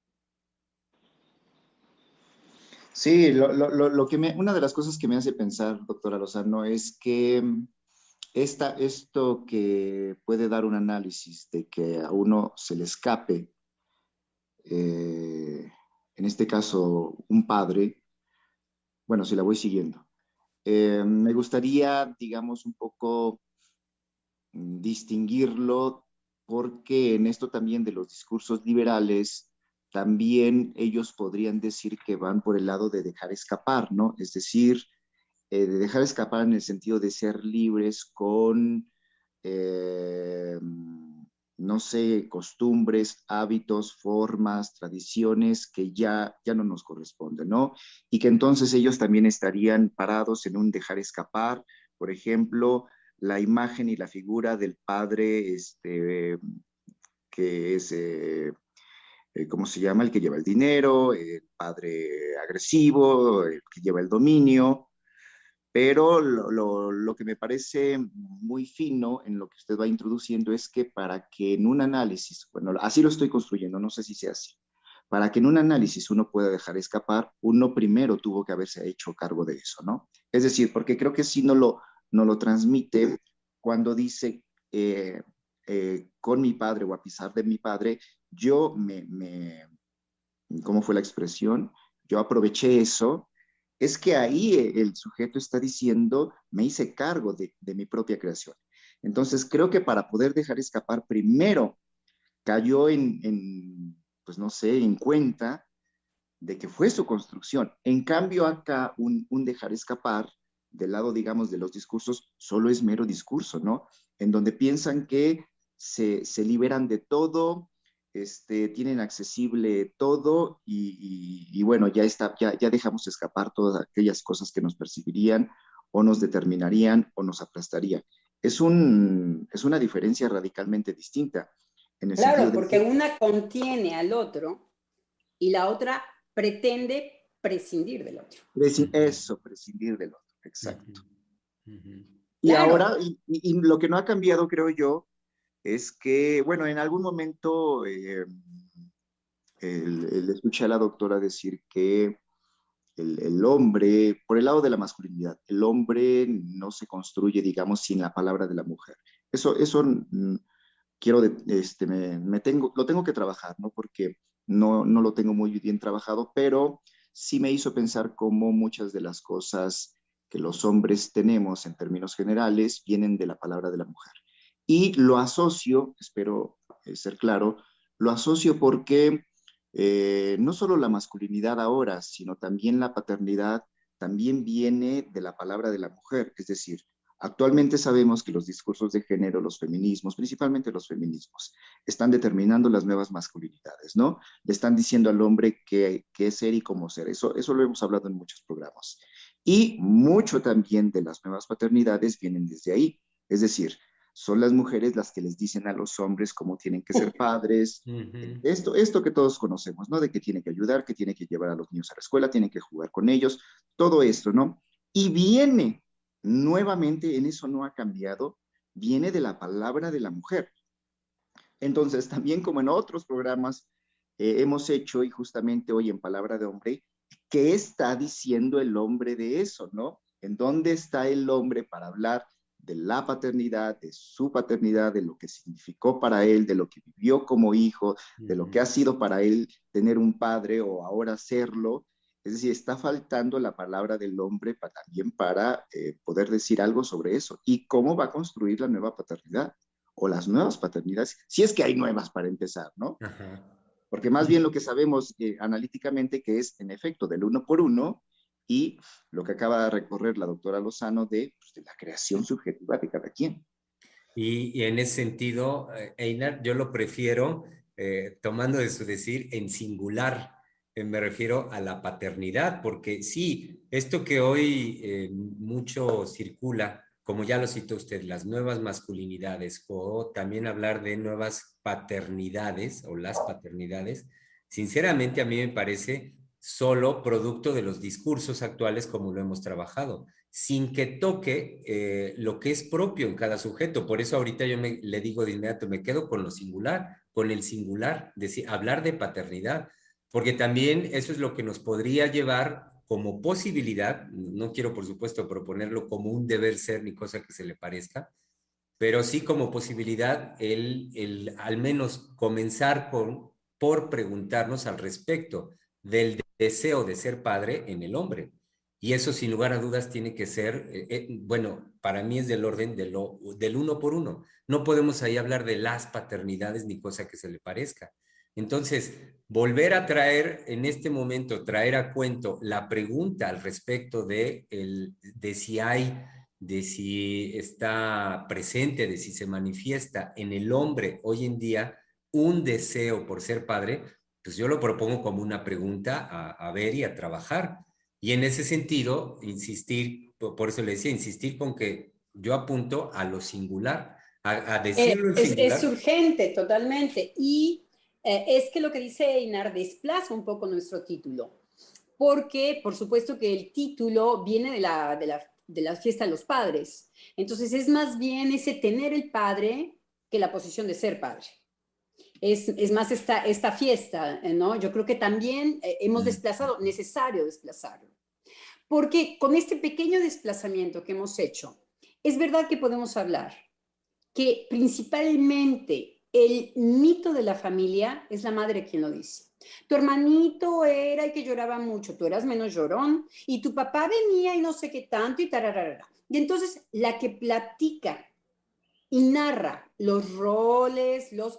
Sí, lo, lo, lo, lo que me, una de las cosas que me hace pensar, doctora Lozano, es que esta, esto que puede dar un análisis de que a uno se le escape, eh, en este caso un padre, bueno, si la voy siguiendo, eh, me gustaría, digamos, un poco distinguirlo porque en esto también de los discursos liberales, también ellos podrían decir que van por el lado de dejar escapar, ¿no? Es decir, eh, de dejar escapar en el sentido de ser libres con, eh, no sé, costumbres, hábitos, formas, tradiciones que ya, ya no nos corresponden, ¿no? Y que entonces ellos también estarían parados en un dejar escapar, por ejemplo, la imagen y la figura del padre, este, que es, eh, eh, ¿cómo se llama? El que lleva el dinero, el padre agresivo, el que lleva el dominio, pero lo, lo, lo, que me parece muy fino en lo que usted va introduciendo es que para que en un análisis, bueno, así lo estoy construyendo, no sé si sea así, para que en un análisis uno pueda dejar escapar, uno primero tuvo que haberse hecho cargo de eso, ¿no? Es decir, porque creo que sí no lo, no lo transmite cuando dice, eh, eh, con mi padre o a pesar de mi padre, yo me, me, ¿cómo fue la expresión? Yo aproveché eso. Es que ahí el sujeto está diciendo, me hice cargo de, de mi propia creación. Entonces, creo que para poder dejar escapar, primero cayó en, en, pues no sé, en cuenta de que fue su construcción. En cambio, acá un, un dejar escapar, del lado, digamos, de los discursos, solo es mero discurso, ¿no? En donde piensan que se, se liberan de todo, este, tienen accesible todo y, y, y bueno, ya, está, ya, ya dejamos escapar todas aquellas cosas que nos percibirían o nos determinarían o nos aplastarían. Es, un, es una diferencia radicalmente distinta. En el Claro, sentido de porque que, una contiene al otro y la otra pretende prescindir del otro. Presi eso, prescindir del otro, exacto. Uh-huh. Uh-huh. Y Claro. ahora, y, y, y lo que no ha cambiado, creo yo, es que, bueno, en algún momento eh, el, el escuché a la doctora decir que el, el hombre, por el lado de la masculinidad, el hombre no se construye, digamos, sin la palabra de la mujer. Eso, eso mm, quiero, de, este, me, me tengo, lo tengo que trabajar, ¿no? Porque no, no lo tengo muy bien trabajado, pero sí me hizo pensar cómo muchas de las cosas que los hombres tenemos en términos generales vienen de la palabra de la mujer. Y lo asocio, espero eh, ser claro, lo asocio porque eh, no solo la masculinidad ahora, sino también la paternidad, también viene de la palabra de la mujer. Es decir, actualmente sabemos que los discursos de género, los feminismos, principalmente los feminismos, están determinando las nuevas masculinidades, ¿no? Le están diciendo al hombre qué, qué es ser y cómo ser. Eso, eso lo hemos hablado en muchos programas. Y mucho también de las nuevas paternidades vienen desde ahí. Es decir, son las mujeres las que les dicen a los hombres cómo tienen que ser padres. Uh-huh. Esto, esto que todos conocemos, ¿no? De que tiene que ayudar, que tiene que llevar a los niños a la escuela, tiene que jugar con ellos, todo esto, ¿no? Y viene, nuevamente, en eso no ha cambiado, viene de la palabra de la mujer. Entonces, también como en otros programas eh, hemos hecho, y justamente hoy en Palabra de Hombre, ¿qué está diciendo el hombre de eso, no? ¿En dónde está el hombre para hablar de la paternidad, de su paternidad, de lo que significó para él, de lo que vivió como hijo, de lo que ha sido para él tener un padre o ahora serlo? Es decir, está faltando la palabra del hombre para, también para eh, poder decir algo sobre eso. ¿Y cómo va a construir la nueva paternidad? O las nuevas paternidades, si es que hay nuevas para empezar, ¿no? Ajá. Porque más bien lo que sabemos eh, analíticamente que es, en efecto, del uno por uno, y lo que acaba de recorrer la doctora Lozano de, pues, de la creación subjetiva de cada quien. Y, y en ese sentido, eh, Einar, yo lo prefiero, eh, tomando de su decir, en singular, eh, me refiero a la paternidad, porque sí, esto que hoy eh, mucho circula, como ya lo citó usted, las nuevas masculinidades, o también hablar de nuevas paternidades o las paternidades, sinceramente a mí me parece solo producto de los discursos actuales como lo hemos trabajado, sin que toque eh, lo que es propio en cada sujeto. Por eso ahorita yo me, le digo de inmediato, me quedo con lo singular, con el singular, decir, hablar de paternidad, porque también eso es lo que nos podría llevar como posibilidad, no quiero por supuesto proponerlo como un deber ser ni cosa que se le parezca, pero sí como posibilidad el, el al menos comenzar con, por preguntarnos al respecto del deseo de ser padre en el hombre. Y eso sin lugar a dudas tiene que ser, eh, eh, bueno, para mí es del orden de lo, del uno por uno. No podemos ahí hablar de las paternidades ni cosa que se le parezca. Entonces, volver a traer en este momento, traer a cuento la pregunta al respecto de, el, de si hay, de si está presente, de si se manifiesta en el hombre hoy en día un deseo por ser padre, pues yo lo propongo como una pregunta a, a ver y a trabajar. Y en ese sentido, insistir, por eso le decía, insistir con que yo apunto a lo singular, a, a decirlo en Eh, es, singular. es urgente, totalmente. Y eh, es que lo que dice Einar desplaza un poco nuestro título, porque por supuesto que el título viene de la, de la, de la fiesta de los padres. Entonces es más bien ese tener el padre que la posición de ser padre. Es, es más esta, esta fiesta, ¿no? Yo creo que también eh, hemos desplazado, necesario desplazarlo. Porque con este pequeño desplazamiento que hemos hecho, es verdad que podemos hablar que principalmente el mito de la familia es la madre quien lo dice. Tu hermanito era el que lloraba mucho, tú eras menos llorón, y tu papá venía y no sé qué tanto, y tararara. Y entonces la que platica y narra los roles, los...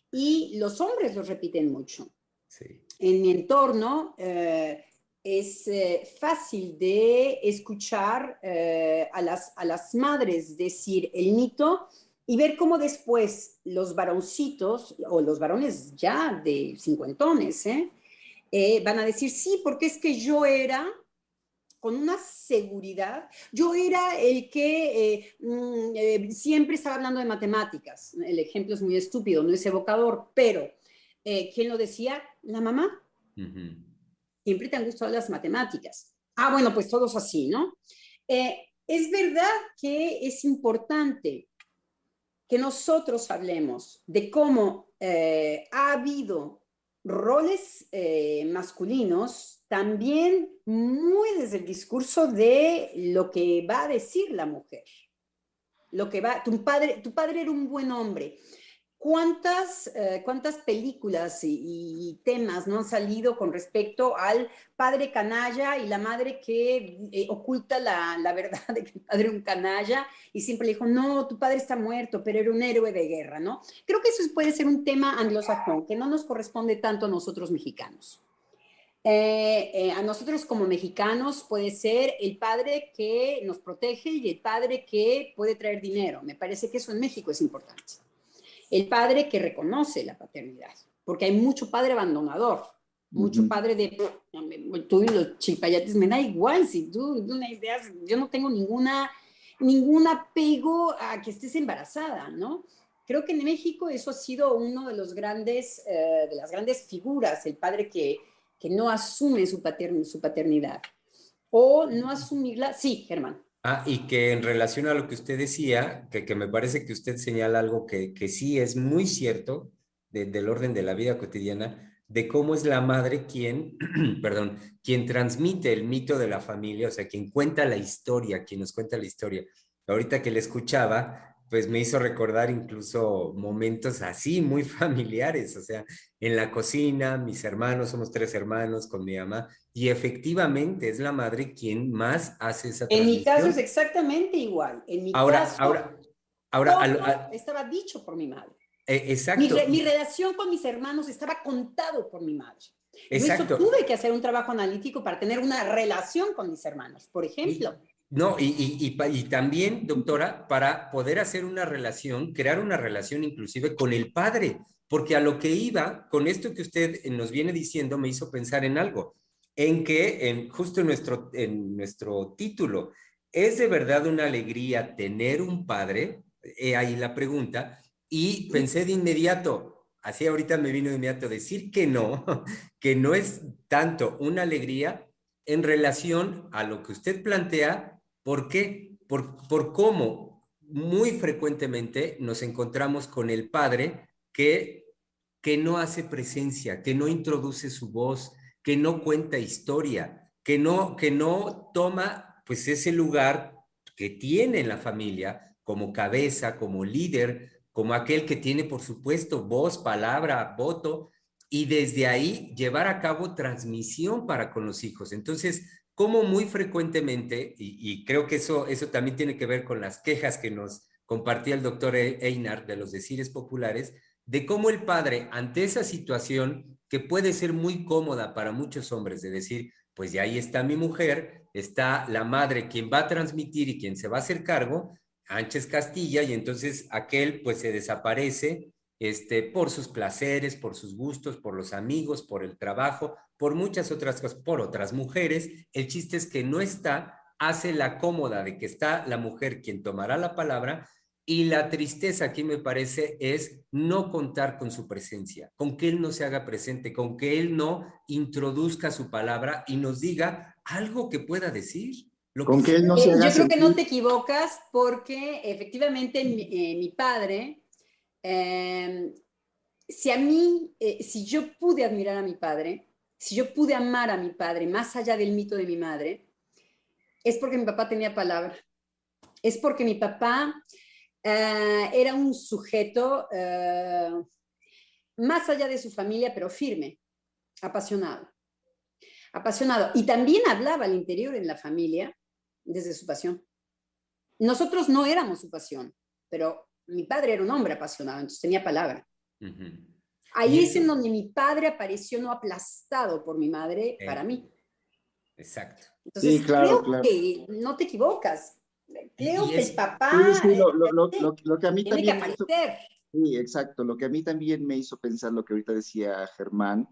y los hombres los repiten mucho. Sí. En mi entorno eh, es eh, fácil de escuchar eh, a, las, a las madres decir el mito y ver cómo después los varoncitos, o los varones ya de cincuentones, ¿eh? Eh, van a decir, sí, porque es que yo era... con una seguridad. Yo era el que eh, eh, siempre estaba hablando de matemáticas. El ejemplo es muy estúpido, no es evocador, pero eh, ¿quién lo decía? La mamá. Uh-huh. Siempre te han gustado las matemáticas. Ah, bueno, pues todos así, ¿no? Eh, es verdad que es importante que nosotros hablemos de cómo eh, ha habido roles eh, masculinos también muy desde el discurso de lo que va a decir la mujer. Lo que va, tu padre, tu padre era un buen hombre. ¿Cuántas, eh, cuántas películas y, y temas no han salido con respecto al padre canalla y la madre que eh, oculta la, la verdad de que el padre era un canalla y siempre le dijo, no, tu padre está muerto, pero era un héroe de guerra, ¿no? Creo que eso puede ser un tema anglosajón que no nos corresponde tanto a nosotros mexicanos. Eh, eh, a nosotros como mexicanos puede ser el padre que nos protege y el padre que puede traer dinero. Me parece que eso en México es importante. El padre que reconoce la paternidad, porque hay mucho padre abandonador, mucho uh-huh. padre de, tú y los chilpayates, me da igual si tú, tú una idea, yo no tengo ninguna, ningún apego a que estés embarazada, ¿no? Creo que en México eso ha sido uno de los grandes, eh, de las grandes figuras, el padre que, que no asume su, pater, su paternidad, o no asumirla, sí, Germán. Ah, y que en relación a lo que usted decía, que, que me parece que usted señala algo que, que sí es muy cierto de, del orden de la vida cotidiana, de cómo es la madre quien, perdón, quien transmite el mito de la familia, o sea, quien cuenta la historia, quien nos cuenta la historia. Ahorita que le escuchaba, pues me hizo recordar incluso momentos así muy familiares, o sea, en la cocina, mis hermanos, somos tres hermanos con mi mamá, y efectivamente es la madre quien más hace esa transmisión. En mi caso es exactamente igual. En mi ahora, caso, ahora, ahora, al, al, estaba dicho por mi madre. Eh, exacto. Mi, re, mi relación con mis hermanos estaba contado por mi madre. Exacto. Yo tuve que hacer un trabajo analítico para tener una relación con mis hermanos, por ejemplo. Y, no, y, y, y, y también, doctora, para poder hacer una relación, crear una relación inclusive con el padre, porque a lo que iba, con esto que usted nos viene diciendo, me hizo pensar en algo, en que en, justo en nuestro, en nuestro título, ¿es de verdad una alegría tener un padre? He ahí la pregunta, y pensé de inmediato, así ahorita me vino de inmediato decir que no, que no es tanto una alegría en relación a lo que usted plantea. ¿Por qué? Por, por cómo muy frecuentemente nos encontramos con el padre que, que no hace presencia, que no introduce su voz, que no cuenta historia, que no, que no toma pues ese lugar que tiene en la familia como cabeza, como líder, como aquel que tiene, por supuesto, voz, palabra, voto, y desde ahí llevar a cabo transmisión para con los hijos. Entonces, como muy frecuentemente, y, y creo que eso, eso también tiene que ver con las quejas que nos compartía el doctor Einar de los decires populares, de cómo el padre, ante esa situación que puede ser muy cómoda para muchos hombres, de decir, pues ya ahí está mi mujer, está la madre quien va a transmitir y quien se va a hacer cargo, Ánchez Castilla, y entonces aquel pues se desaparece este, por sus placeres, por sus gustos, por los amigos, por el trabajo, por muchas otras cosas, por otras mujeres. El chiste es que no está, hace la cómoda de que está la mujer quien tomará la palabra, y la tristeza aquí me parece es no contar con su presencia, con que él no se haga presente, con que él no introduzca su palabra y nos diga algo que pueda decir. Lo Con que, que él no se Eh, haga yo creo que sentir. no te equivocas porque efectivamente mi, eh, mi padre, eh, si a mí, eh, si yo pude admirar a mi padre, si yo pude amar a mi padre más allá del mito de mi madre, es porque mi papá tenía palabra. Es porque mi papá uh, era un sujeto uh, más allá de su familia, pero firme, apasionado. Apasionado. Y también hablaba al interior en la familia desde su pasión. Nosotros no éramos su pasión, pero mi padre era un hombre apasionado, entonces tenía palabra. Uh-huh. Ahí es en donde mi padre apareció no aplastado por mi madre eh, para mí. Exacto. Entonces, Sí, claro, creo claro. que no te equivocas. Creo que es, el papá sí, sí, lo, lo, lo, lo, lo que a mí tiene también que me hizo, sí, exacto, lo que a mí también me hizo pensar lo que ahorita decía Germán,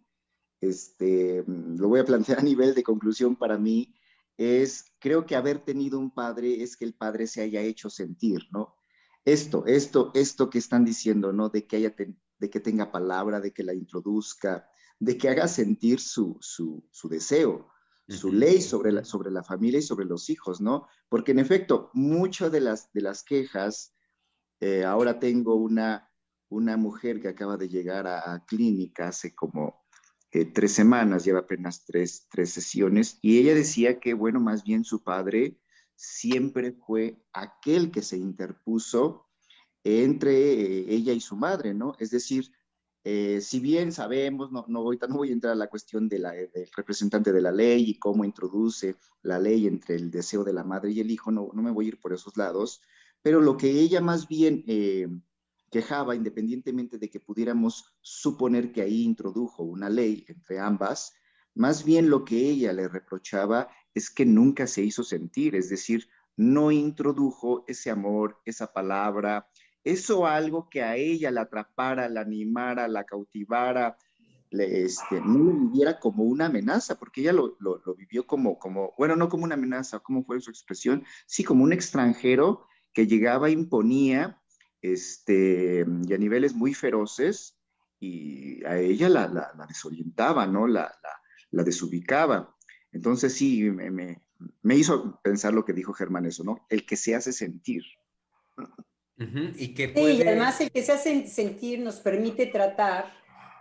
este, lo voy a plantear a nivel de conclusión para mí, es, creo que haber tenido un padre es que el padre se haya hecho sentir, ¿no? Esto, esto, esto que están diciendo, ¿no? De que, haya ten, de que tenga palabra, de que la introduzca, de que haga sentir su, su, su deseo, su uh-huh. ley sobre la, sobre la familia y sobre los hijos, ¿no? Porque en efecto, muchas de las, de las quejas, eh, ahora tengo una, una mujer que acaba de llegar a, a clínica hace como eh, tres semanas, lleva apenas tres, tres sesiones, y ella decía que, bueno, más bien su padre siempre fue aquel que se interpuso entre eh, ella y su madre, ¿no? Es decir, eh, si bien sabemos, no, no, ahorita no voy a entrar a la cuestión de la, del representante de la ley y cómo introduce la ley entre el deseo de la madre y el hijo, no, no me voy a ir por esos lados, pero lo que ella más bien eh, quejaba, independientemente de que pudiéramos suponer que ahí introdujo una ley entre ambas, más bien lo que ella le reprochaba es que nunca se hizo sentir, es decir, no introdujo ese amor, esa palabra, eso algo que a ella la atrapara, la animara, la cautivara, le, este, no lo viviera como una amenaza, porque ella lo, lo, lo vivió como, como, bueno, no como una amenaza, ¿cómo fue su expresión? Sí, como un extranjero que llegaba, imponía, este, y a niveles muy feroces, y a ella la, la, la desorientaba, ¿no? La, la, la desubicaba. Entonces sí, me, me, me hizo pensar lo que dijo Germán eso, ¿no? El que se hace sentir. Uh-huh. Y que puede... Sí, y además el que se hace sentir nos permite tratar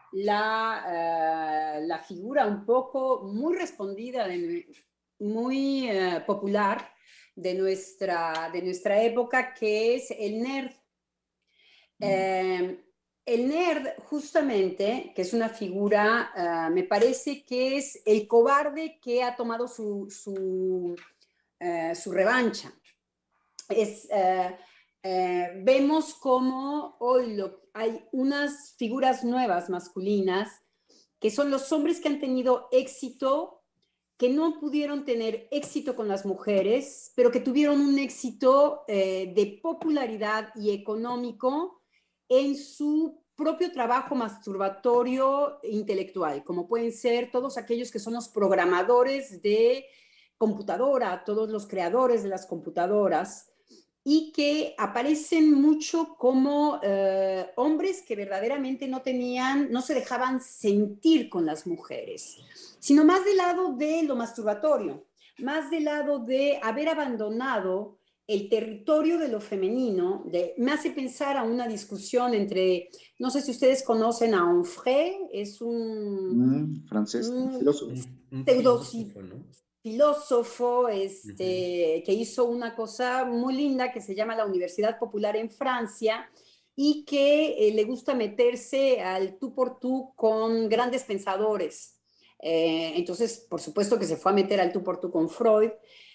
la, uh, la figura un poco muy respondida, de, muy uh, popular de nuestra, de nuestra época, que es el nerd. Mm. Eh, el nerd, justamente, que es una figura, uh, me parece que es el cobarde que ha tomado su, su, uh, su revancha. Es... Uh, Eh, vemos cómo hoy lo, hay unas figuras nuevas masculinas que son los hombres que han tenido éxito, que no pudieron tener éxito con las mujeres, pero que tuvieron un éxito eh, de popularidad y económico en su propio trabajo masturbatorio intelectual, como pueden ser todos aquellos que son los programadores de computadora, todos los creadores de las computadoras, y que aparecen mucho como eh, hombres que verdaderamente no tenían, no se dejaban sentir con las mujeres, sino más del lado de lo masturbatorio, más del lado de haber abandonado el territorio de lo femenino. De, me hace pensar a una discusión entre, no sé si ustedes conocen a Onfray, es un, Mm, francés, un filósofo. Un, un pseudo filósofo, ¿no? filósofo este, Uh-huh. que hizo una cosa muy linda que se llama la Universidad Popular en Francia y que eh, le gusta meterse al tú por tú con grandes pensadores. Eh, entonces, por supuesto que se fue a meter al tú por tú con Freud.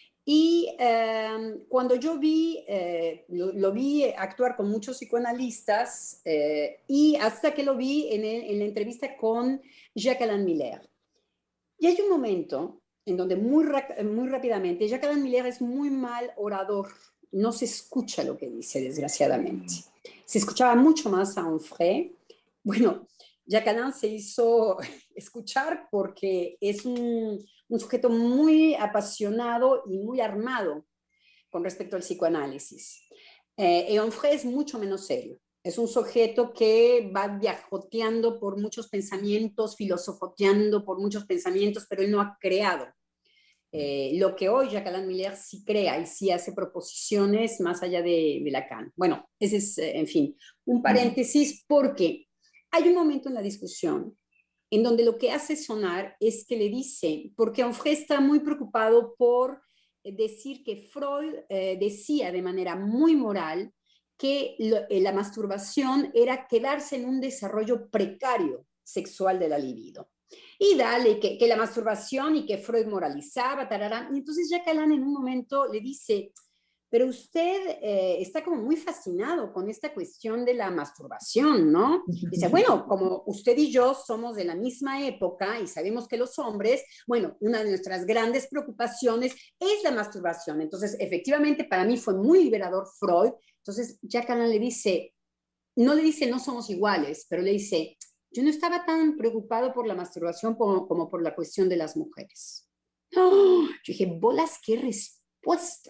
Y eh, cuando yo vi, eh, lo, lo, vi actuar con muchos psicoanalistas eh, y hasta que lo vi en, el, en la entrevista con Jacques-Alain Miller. Y hay un momento en donde muy, muy rápidamente, Jacques-Alain Miller es muy mal orador, no se escucha lo que dice, desgraciadamente. Se escuchaba mucho más a Onfray. Bueno, Jacques-Alain se hizo escuchar porque es un, un sujeto muy apasionado y muy armado con respecto al psicoanálisis. Eh, y Onfray es mucho menos serio. Es un sujeto que va viajoteando por muchos pensamientos, filosofoteando por muchos pensamientos, pero él no ha creado. Eh, lo que hoy Jacques-Alain Miller sí crea y sí hace proposiciones más allá de, de Lacan. Bueno, ese es, eh, en fin, un paréntesis porque hay un momento en la discusión en donde lo que hace sonar es que le dice, porque Onfray está muy preocupado por decir que Freud eh, decía de manera muy moral que lo, eh, la masturbación era quedarse en un desarrollo precario sexual de la libido. Y dale, que, que la masturbación y que Freud moralizaba, tararán. Y entonces Jacques-Alain en un momento le dice, pero usted eh, está como muy fascinado con esta cuestión de la masturbación, ¿no? Dice, bueno, como usted y yo somos de la misma época y sabemos que los hombres, bueno, una de nuestras grandes preocupaciones es la masturbación. Entonces, efectivamente, para mí fue muy liberador Freud. Entonces, Jacques-Alain le dice, no le dice no somos iguales, pero le dice, yo no estaba tan preocupado por la masturbación como, como por la cuestión de las mujeres. ¡Oh! Yo dije, bolas, qué respuesta.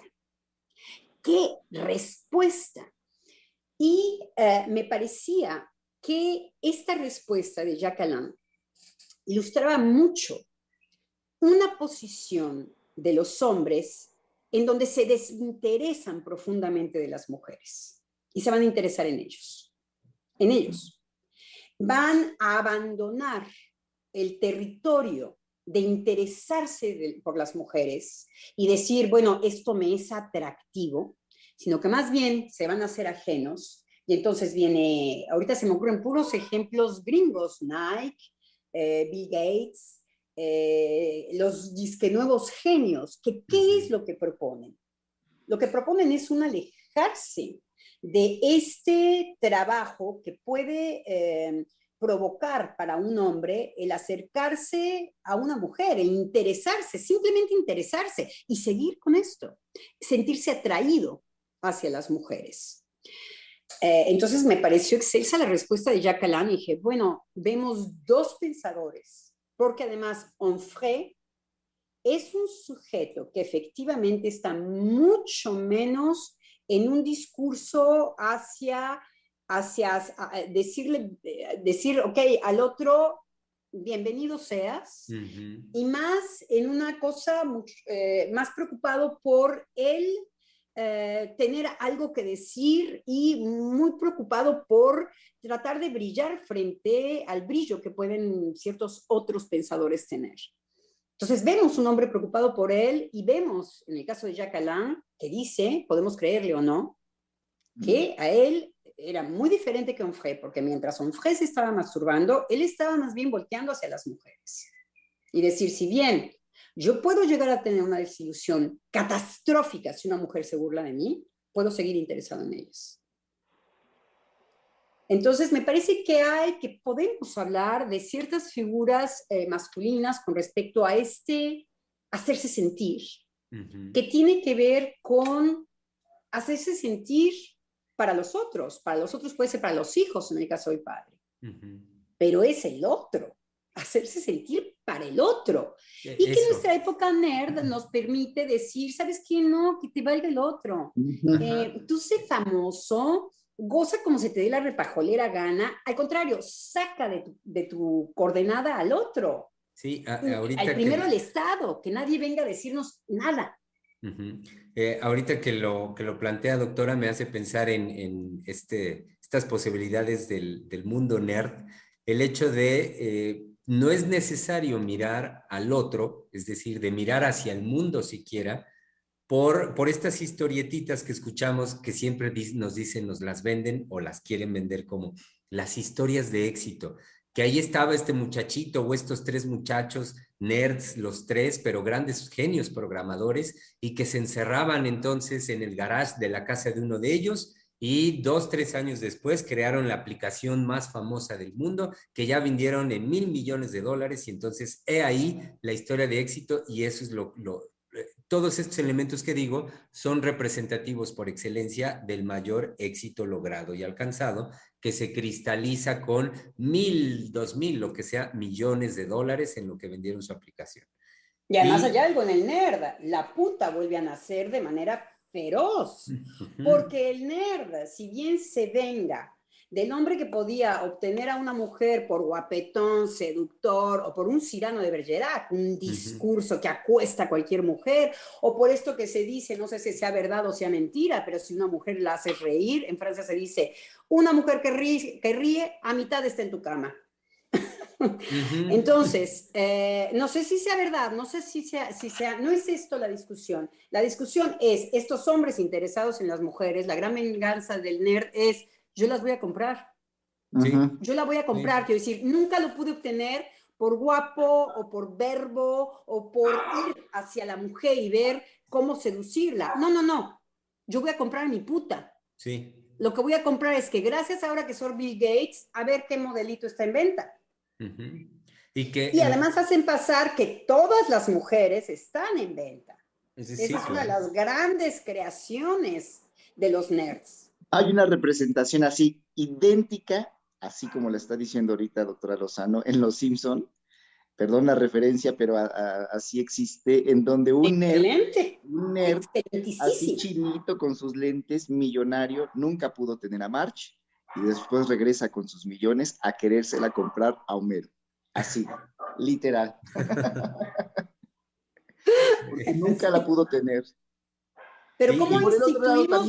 ¡Qué respuesta! Y eh, me parecía que esta respuesta de Jacques-Alain ilustraba mucho una posición de los hombres en donde se desinteresan profundamente de las mujeres y se van a interesar en ellos. En ellos. Van a abandonar el territorio de interesarse de, por las mujeres y decir, bueno, esto me es atractivo, sino que más bien se van a hacer ajenos. Y entonces viene, ahorita se me ocurren puros ejemplos gringos, Nike, eh, Bill Gates, eh, los disque nuevos genios, que ¿qué uh-huh. es lo que proponen? Lo que proponen es un alejarse de este trabajo que puede eh, provocar para un hombre el acercarse a una mujer, el interesarse, simplemente interesarse y seguir con esto, sentirse atraído hacia las mujeres. Eh, entonces me pareció excelsa la respuesta de Jacques-Alain y dije, bueno, vemos dos pensadores, porque además Onfray es un sujeto que efectivamente está mucho menos en un discurso hacia, hacia decirle, decir, ok, al otro, bienvenido seas, uh-huh. y más en una cosa mucho, eh, más preocupado por él eh, tener algo que decir y muy preocupado por tratar de brillar frente al brillo que pueden ciertos otros pensadores tener. Entonces vemos un hombre preocupado por él y vemos, en el caso de Jacques-Alain, que dice, podemos creerle o no, que a él era muy diferente que Onfray, porque mientras Onfray se estaba masturbando, él estaba más bien volteando hacia las mujeres. Y decir, si bien yo puedo llegar a tener una desilusión catastrófica si una mujer se burla de mí, puedo seguir interesado en ellas. Entonces, me parece que hay, que podemos hablar de ciertas figuras eh, masculinas con respecto a este hacerse sentir, uh-huh. que tiene que ver con hacerse sentir para los otros. Para los otros puede ser para los hijos, en el caso del padre. Uh-huh. Pero es el otro, hacerse sentir para el otro. Y Eso. que nuestra época nerd nos permite decir, ¿sabes qué? No, que te valga el otro. Uh-huh. Eh, tú sé famoso, goza como se te dé la repajolera gana, al contrario, saca de tu, de tu coordenada al otro. Sí, a, ahorita al primero que... al Estado, que nadie venga a decirnos nada. Uh-huh. Eh, ahorita que lo, que lo plantea, doctora, me hace pensar en, en este, estas posibilidades del, del mundo nerd, el hecho de eh, no es necesario mirar al otro, es decir, de mirar hacia el mundo siquiera, por, por estas historietitas que escuchamos que siempre nos dicen, nos las venden o las quieren vender como las historias de éxito, que ahí estaba este muchachito o estos tres muchachos, nerds los tres, pero grandes genios programadores, y que se encerraban entonces en el garage de la casa de uno de ellos, y dos, tres años después crearon la aplicación más famosa del mundo, que ya vendieron en mil millones de dólares, y entonces he ahí la historia de éxito, y eso es lo... lo todos estos elementos que digo son representativos por excelencia del mayor éxito logrado y alcanzado, que se cristaliza con mil, dos mil, lo que sea, millones de dólares en lo que vendieron su aplicación. Y además hay algo en el nerd, la puta vuelve a nacer de manera feroz, uh-huh. Porque el nerd, si bien se venga del hombre que podía obtener a una mujer por guapetón, seductor, o por un Cyrano de Bergerac, un discurso uh-huh. que acuesta a cualquier mujer, o por esto que se dice, no sé si sea verdad o sea mentira, pero si una mujer la hace reír, en Francia se dice, una mujer que ríe, que ríe a mitad está en tu cama. Uh-huh. Entonces, eh, no sé si sea verdad, no sé si sea, si sea, no es esto la discusión. La discusión es, estos hombres interesados en las mujeres, la gran venganza del nerd es, yo las voy a comprar. Sí. Yo la voy a comprar, sí. Quiero decir, nunca lo pude obtener por guapo o por verbo o por ir hacia la mujer y ver cómo seducirla. No, no, no. Yo voy a comprar a mi puta. Sí. Lo que voy a comprar es que gracias ahora que soy Bill Gates, a ver qué modelito está en venta. Uh-huh. Y, que, y además eh, hacen pasar que todas las mujeres están en venta. Es Esa decir, es una de las grandes creaciones de los nerds. Hay una representación así, idéntica, así como la está diciendo ahorita doctora Lozano, en Los Simpson, perdón la referencia, pero a, a, así existe, en donde un Excelente. nerd, un nerd así chinito con sus lentes, millonario, nunca pudo tener a Marge, y después regresa con sus millones a querérsela comprar a Homero. Así, literal. Porque nunca la pudo tener. Pero sí, ¿cómo instituimos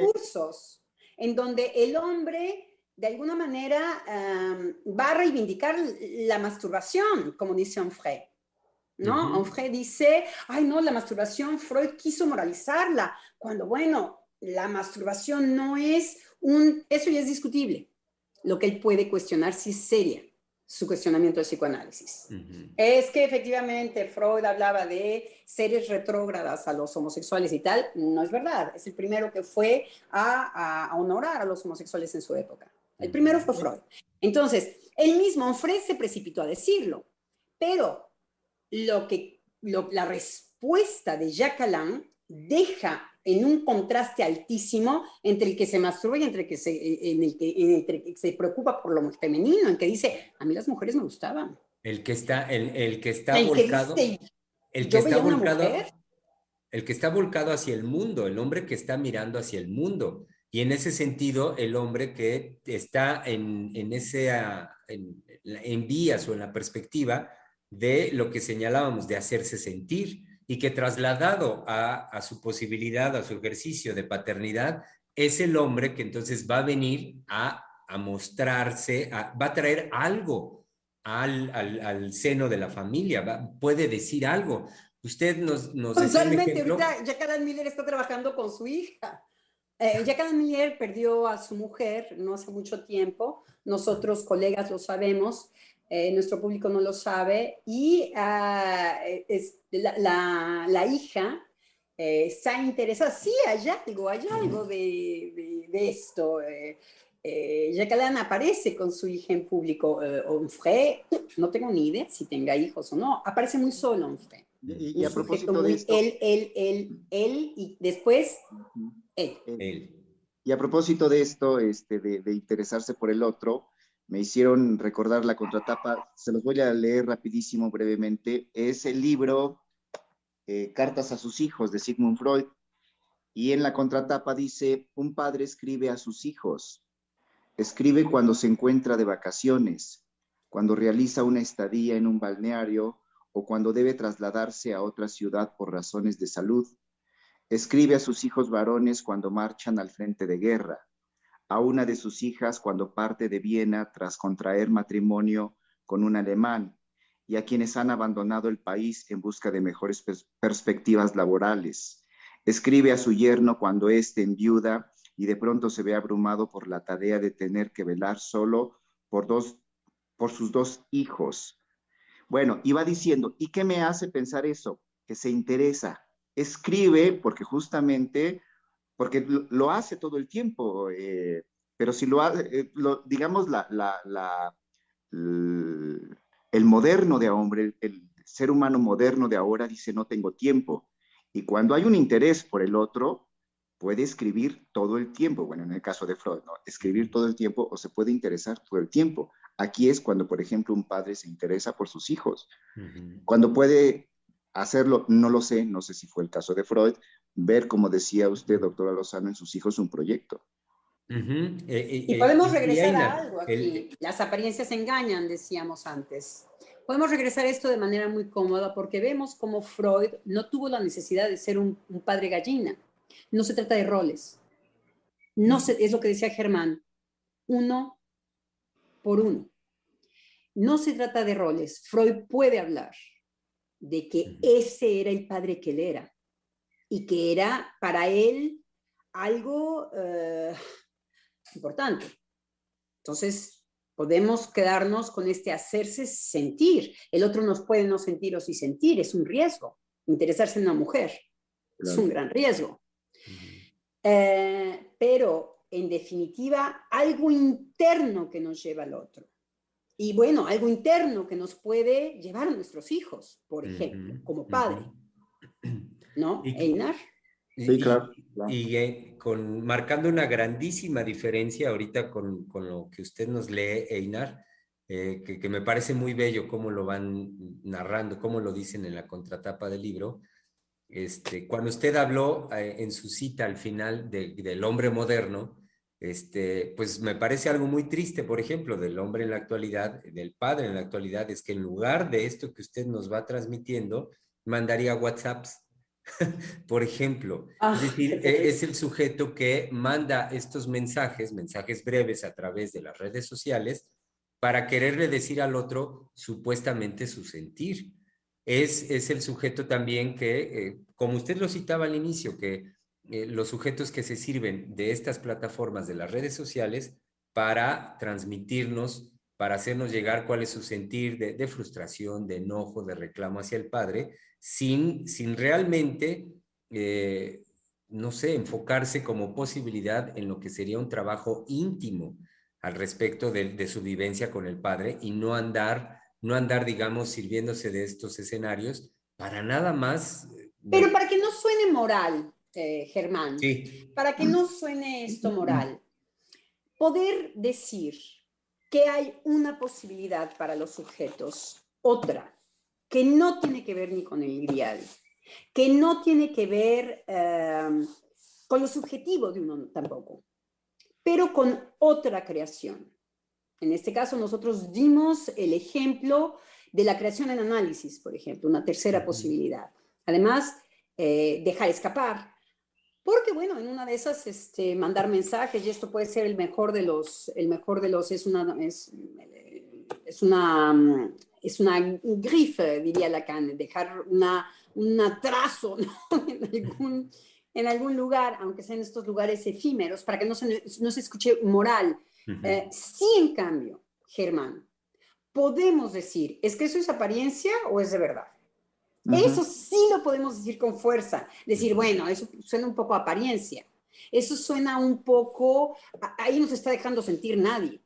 me... discursos en donde el hombre, de alguna manera, um, va a reivindicar la masturbación, como dice Onfray? ¿No? Uh-huh. Onfray dice, ay no, la masturbación, Freud quiso moralizarla, cuando bueno, la masturbación no es un, eso ya es discutible. Lo que él puede cuestionar si es seria, su cuestionamiento del psicoanálisis. Uh-huh. Es que efectivamente Freud hablaba de seres retrógradas a los homosexuales y tal, no es verdad, es el primero que fue a, a, a honorar a los homosexuales en su época. El primero fue Freud. Entonces, él mismo, Onfray, se precipitó a decirlo, pero lo que, lo, la respuesta de Jacques Alain deja en un contraste altísimo entre el que se masturba y entre el que se, en el que, en el que se preocupa por lo femenino, en que dice, a mí las mujeres me gustaban. El que está, el, el que está el volcado, que dice, el que está volcado, el que está volcado hacia el mundo, el hombre que está mirando hacia el mundo. Y en ese sentido, el hombre que está en, en ese, en, en vías o en la perspectiva de lo que señalábamos, de hacerse sentir, y que trasladado a, a su posibilidad, a su ejercicio de paternidad, es el hombre que entonces va a venir a, a mostrarse, a, va a traer algo al, al, al seno de la familia, va, puede decir algo. Usted nos, nos Totalmente, ahorita Jacques Alain Miller está trabajando con su hija. Eh, Jacques Alain Miller perdió a su mujer no hace mucho tiempo, nosotros colegas lo sabemos, eh, nuestro público no lo sabe, y uh, es, la, la, la hija eh, está interesada, sí, hay algo, hay algo de, de, de esto. Eh, eh, Jacques Alain aparece con su hija en público. Eh, Onfray, no tengo ni idea si tenga hijos o no, aparece muy solo Onfray. Y, y a propósito de esto... Él, él, él, él, y después él. él. Y a propósito de esto, este, de, de interesarse por el otro, me hicieron recordar la contratapa, se los voy a leer rapidísimo, brevemente. Es el libro eh, Cartas a sus hijos de Sigmund Freud, y en la contratapa dice: un padre escribe a sus hijos, escribe cuando se encuentra de vacaciones, cuando realiza una estadía en un balneario o cuando debe trasladarse a otra ciudad por razones de salud. Escribe a sus hijos varones cuando marchan al frente de guerra, a una de sus hijas cuando parte de Viena tras contraer matrimonio con un alemán, y a quienes han abandonado el país en busca de mejores pers- perspectivas laborales. Escribe a su yerno cuando éste enviuda y de pronto se ve abrumado por la tarea de tener que velar solo por, dos, por sus dos hijos. Bueno, iba diciendo, ¿y qué me hace pensar eso? Que se interesa. Escribe porque justamente, porque lo, lo hace todo el tiempo, eh, pero si lo hace, eh, lo, digamos, la, la, la, el, el moderno de hombre, el, el ser humano moderno de ahora dice no tengo tiempo. Y cuando hay un interés por el otro, puede escribir todo el tiempo. Bueno, en el caso de Freud, ¿no? Escribir todo el tiempo o se puede interesar todo el tiempo. Aquí es cuando, por ejemplo, un padre se interesa por sus hijos. Uh-huh. Cuando puede hacerlo, no lo sé, no sé si fue el caso de Freud, ver, como decía usted, doctora Lozano, en sus hijos un proyecto. Uh-huh. eh, eh, y podemos eh, regresar a algo aquí. El... Las apariencias engañan, decíamos antes. Podemos regresar a esto de manera muy cómoda porque vemos cómo Freud no tuvo la necesidad de ser un, un padre gallina. No se trata de roles. No se, es lo que decía Germán, uno por uno. No se trata de roles. Freud puede hablar de que ese era el padre que él era y que era para él algo uh, importante. Entonces, podemos quedarnos con este hacerse sentir. El otro nos puede no sentir o sí sentir, es un riesgo. Interesarse en una mujer claro. Es un gran riesgo. Eh, pero, en definitiva, algo interno que nos lleva al otro. Y bueno, algo interno que nos puede llevar a nuestros hijos, por ejemplo, uh-huh, como padre. Uh-huh. ¿No, y, Einar? Sí, claro. claro. Y, y eh, con, marcando una grandísima diferencia ahorita con, con lo que usted nos lee, Einar, eh, que, que me parece muy bello cómo lo van narrando, cómo lo dicen en la contratapa del libro. Este, cuando usted habló eh, en su cita al final de, del hombre moderno, este, pues me parece algo muy triste, por ejemplo, del hombre en la actualidad, del padre en la actualidad, es que en lugar de esto que usted nos va transmitiendo, mandaría WhatsApps, por ejemplo. Ah, es decir, es el sujeto que manda estos mensajes, mensajes breves a través de las redes sociales, para quererle decir al otro supuestamente su sentir. Es, es el sujeto también que, eh, como usted lo citaba al inicio, que eh, los sujetos que se sirven de estas plataformas de las redes sociales para transmitirnos, para hacernos llegar cuál es su sentir de, de frustración, de enojo, de reclamo hacia el padre, sin, sin realmente, eh, no sé, enfocarse como posibilidad en lo que sería un trabajo íntimo al respecto de, de su vivencia con el padre y no andar... no andar, digamos, sirviéndose de estos escenarios para nada más. Pero para que no suene moral, eh, Germán, sí. Para que no suene esto moral, poder decir que hay una posibilidad para los sujetos, otra, que no tiene que ver ni con el grial, que no tiene que ver eh, con lo subjetivo de uno tampoco, pero con otra creación. En este caso, nosotros dimos el ejemplo de la creación en análisis, por ejemplo, una tercera uh-huh. posibilidad. Además, eh, dejar escapar. Porque, bueno, en una de esas, este, mandar mensajes, y esto puede ser el mejor de los, el mejor de los, es una, es, es una, es una grife, diría Lacan, dejar una, un trazo, ¿no? en, algún, en algún lugar, aunque sean estos lugares efímeros, para que no se, no se escuche moral. Uh-huh. Eh, sí, en cambio, Germán, podemos decir, ¿es que eso es apariencia o es de verdad? Uh-huh. Eso sí lo podemos decir con fuerza, decir, uh-huh. bueno, eso suena un poco a apariencia, eso suena un poco, ahí no se está dejando sentir nadie,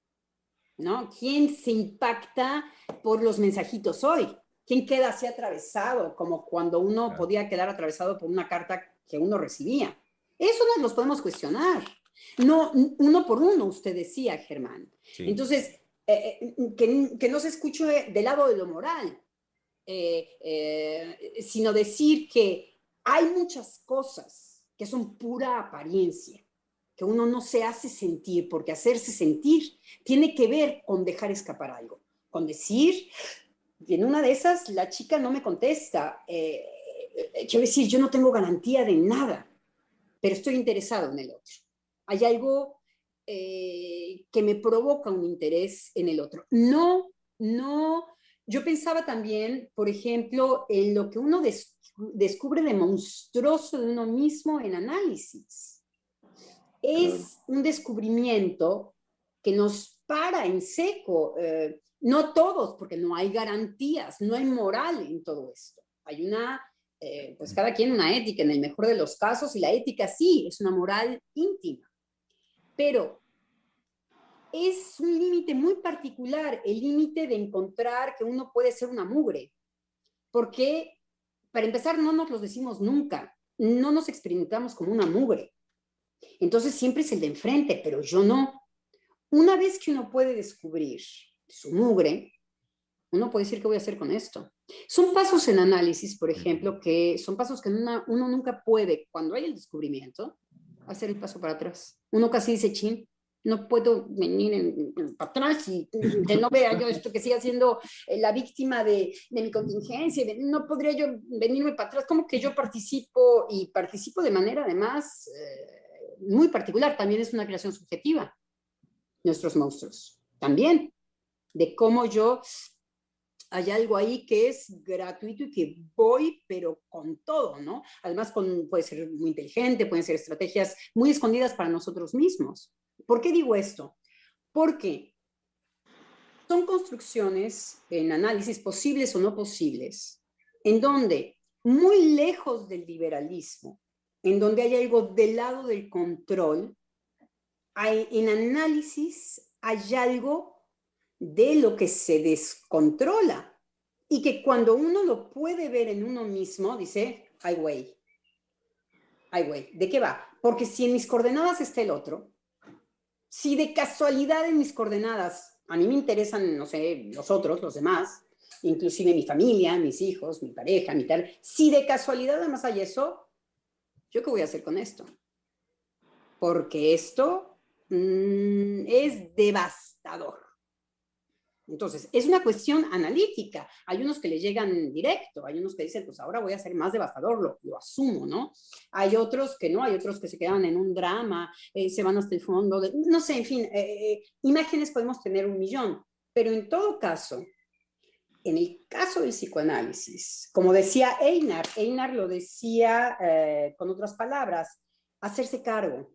¿no? ¿Quién se impacta por los mensajitos hoy? ¿Quién queda así atravesado, como cuando uno claro. podía quedar atravesado por una carta que uno recibía? Eso nos los podemos cuestionar. No, uno por uno, usted decía, Germán. Sí. Entonces, eh, que, que no se escuche del lado de lo moral, eh, eh, sino decir que hay muchas cosas que son pura apariencia, que uno no se hace sentir, porque hacerse sentir tiene que ver con dejar escapar algo, con decir, y en una de esas la chica no me contesta, eh, eh, quiero decir, yo no tengo garantía de nada, pero estoy interesado en el otro. Hay algo eh, que me provoca un interés en el otro. No, no, yo pensaba también, por ejemplo, en lo que uno des descubre de monstruoso de uno mismo en análisis. Es un descubrimiento que nos para en seco, eh, no todos, porque no hay garantías, no hay moral en todo esto. Hay una, eh, pues cada quien una ética en el mejor de los casos, y la ética sí, es una moral íntima. Pero es un límite muy particular, el límite de encontrar que uno puede ser una mugre. Porque, para empezar, no nos lo decimos nunca, no nos experimentamos como una mugre. Entonces siempre es el de enfrente, pero yo no. Una vez que uno puede descubrir su mugre, uno puede decir, ¿qué voy a hacer con esto? Son pasos en análisis, por ejemplo, que son pasos que una, uno nunca puede, cuando hay el descubrimiento, hacer el paso para atrás. Uno casi dice, chin, no puedo venir en, en, para atrás y que no vea yo esto, que siga siendo la víctima de, de mi contingencia, de, no podría yo venirme para atrás, como que yo participo y participo de manera además eh, muy particular, también es una creación subjetiva, nuestros monstruos, también, de cómo yo, hay algo ahí que es gratuito y que voy, pero con todo, ¿no? Además, con, puede ser muy inteligente, pueden ser estrategias muy escondidas para nosotros mismos. ¿Por qué digo esto? Porque son construcciones en análisis posibles o no posibles, en donde, muy lejos del liberalismo, en donde hay algo del lado del control, hay, en análisis hay algo de lo que se descontrola y que cuando uno lo puede ver en uno mismo, dice, ay güey, ay güey, ¿de qué va? Porque si en mis coordenadas está el otro, si de casualidad en mis coordenadas a mí me interesan, no sé, los otros, los demás, inclusive mi familia, mis hijos, mi pareja, mi tal, si de casualidad además hay eso, ¿yo qué voy a hacer con esto? Porque esto mmm, es devastador. Entonces, es una cuestión analítica. Hay unos que le llegan directo, hay unos que dicen, pues ahora voy a ser más devastador, lo, lo asumo, ¿no? Hay otros que no, hay otros que se quedan en un drama, eh, se van hasta el fondo, de, no sé, en fin, eh, imágenes podemos tener un millón, pero en todo caso, en el caso del psicoanálisis, como decía Einar, Einar lo decía eh, con otras palabras, hacerse cargo.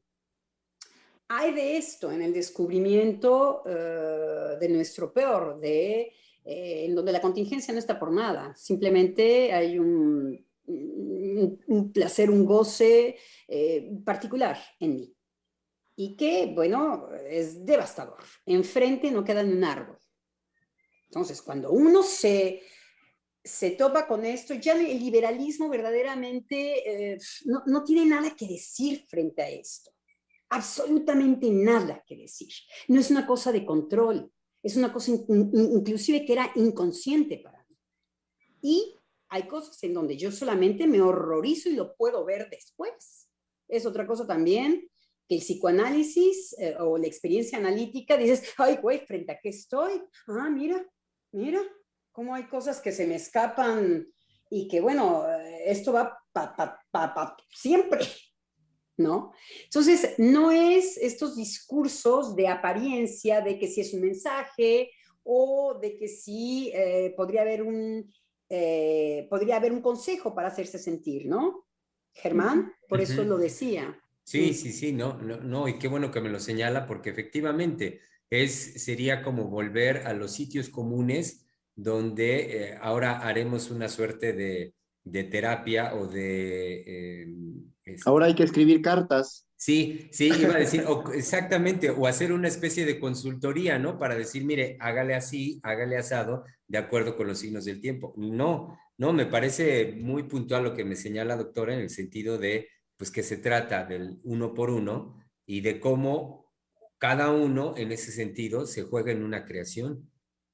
Hay de esto en el descubrimiento uh, de nuestro peor, de, eh, en donde la contingencia no está por nada, simplemente hay un, un, un placer, un goce eh, particular en mí. Y que, bueno, es devastador. Enfrente no queda ni un árbol. Entonces, cuando uno se, se topa con esto, ya el liberalismo verdaderamente eh, no, no tiene nada que decir frente a esto. Absolutamente nada que decir. No es una cosa de control, es una cosa in, in, inclusive que era inconsciente para mí. Y hay cosas en donde yo solamente me horrorizo y lo puedo ver después. Es otra cosa también que el psicoanálisis eh, o la experiencia analítica, dices, ay, güey, ¿frente a qué estoy? Ah, mira, mira, cómo hay cosas que se me escapan y que, bueno, esto va para pa, pa, pa, siempre. ¿No? Entonces, no es estos discursos de apariencia de que si es un mensaje o de que sí eh, podría, haber un, eh, podría haber un consejo para hacerse sentir, ¿no? Germán, por eso uh-huh. lo decía. Sí, sí, sí, no, no, no, y qué bueno que me lo señala porque efectivamente es, sería como volver a los sitios comunes donde eh, ahora haremos una suerte de, de terapia o de... Eh, Este, ahora hay que escribir cartas. Sí, sí, iba a decir, o, exactamente, o hacer una especie de consultoría, ¿no? Para decir, mire, hágale así, hágale asado, de acuerdo con los signos del tiempo. No, no, me parece muy puntual lo que me señala, doctora, en el sentido de, pues, que se trata del uno por uno, y de cómo cada uno en ese sentido se juega en una creación.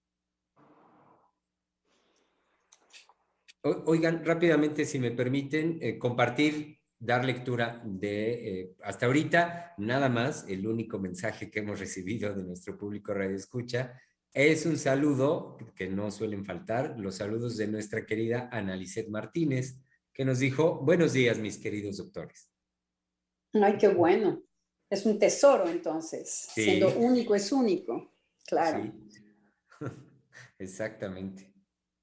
Oigan, rápidamente, si me permiten, eh, compartir, dar lectura de, eh, hasta ahorita, nada más, el único mensaje que hemos recibido de nuestro público Radio Escucha es un saludo, que no suelen faltar, los saludos de nuestra querida Ana Lisset Martínez, que nos dijo, buenos días, mis queridos doctores. Ay, qué bueno. Es un tesoro, entonces. Sí. Siendo único es único, claro. Sí. Exactamente.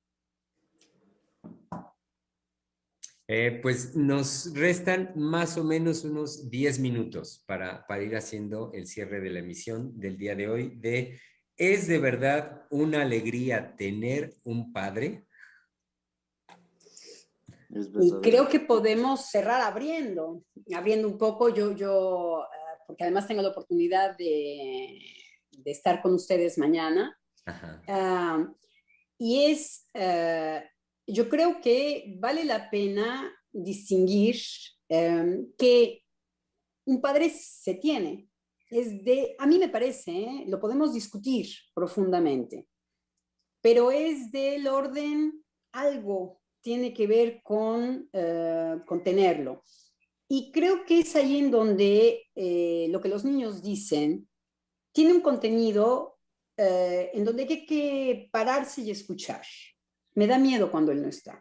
Eh, pues nos restan más o menos unos diez minutos para, para ir haciendo el cierre de la emisión del día de hoy de ¿es de verdad una alegría tener un padre? Y creo que podemos cerrar abriendo, abriendo un poco. Yo, yo uh, porque además tengo la oportunidad de, de estar con ustedes mañana. Uh, y es... Uh, Yo creo que vale la pena distinguir eh, que un padre se tiene. Es de, a mí me parece, ¿eh? Lo podemos discutir profundamente, pero es del orden, algo tiene que ver con, eh, con tenerlo. Y creo que es ahí en donde eh, lo que los niños dicen tiene un contenido eh, en donde hay que pararse y escuchar. Me da miedo cuando él no está.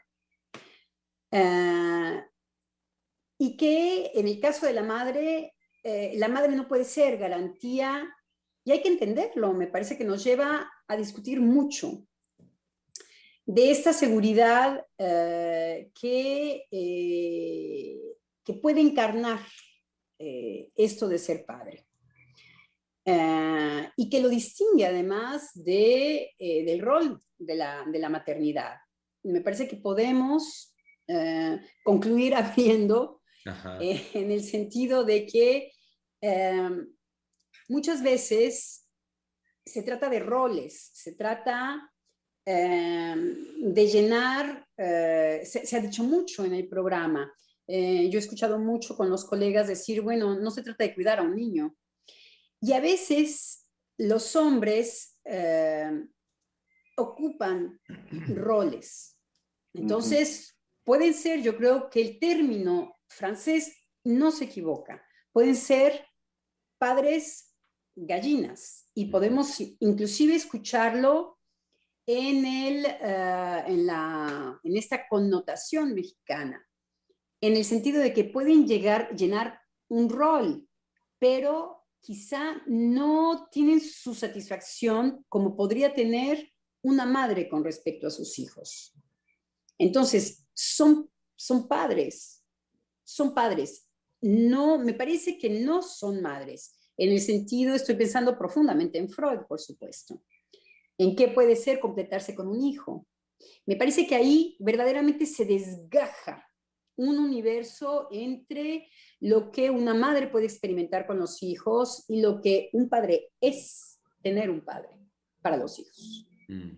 Uh, y que en el caso de la madre, eh, la madre no puede ser garantía, y hay que entenderlo, me parece que nos lleva a discutir mucho de esta seguridad uh, que, eh, que puede encarnar eh, esto de ser padre. Uh, y que lo distingue además de, eh, del rol de la, de la maternidad. Me parece que podemos uh, concluir abriendo eh, en el sentido de que uh, muchas veces se trata de roles, se trata uh, de llenar, uh, se, se ha dicho mucho en el programa, uh, yo he escuchado mucho con los colegas decir, bueno, no se trata de cuidar a un niño. Y a veces los hombres eh, ocupan roles. Entonces, pueden ser, yo creo que el término francés no se equivoca. Pueden ser padres gallinas y podemos inclusive escucharlo en, el, uh, en, la, en esta connotación mexicana, en el sentido de que pueden llegar, llenar un rol, pero quizá no tienen su satisfacción como podría tener una madre con respecto a sus hijos. Entonces, son, son padres, son padres. No, me parece que no son madres. En el sentido, estoy pensando profundamente en Freud, por supuesto. ¿En qué puede ser completarse con un hijo? Me parece que ahí verdaderamente se desgaja un universo entre lo que una madre puede experimentar con los hijos y lo que un padre es tener un padre para los hijos.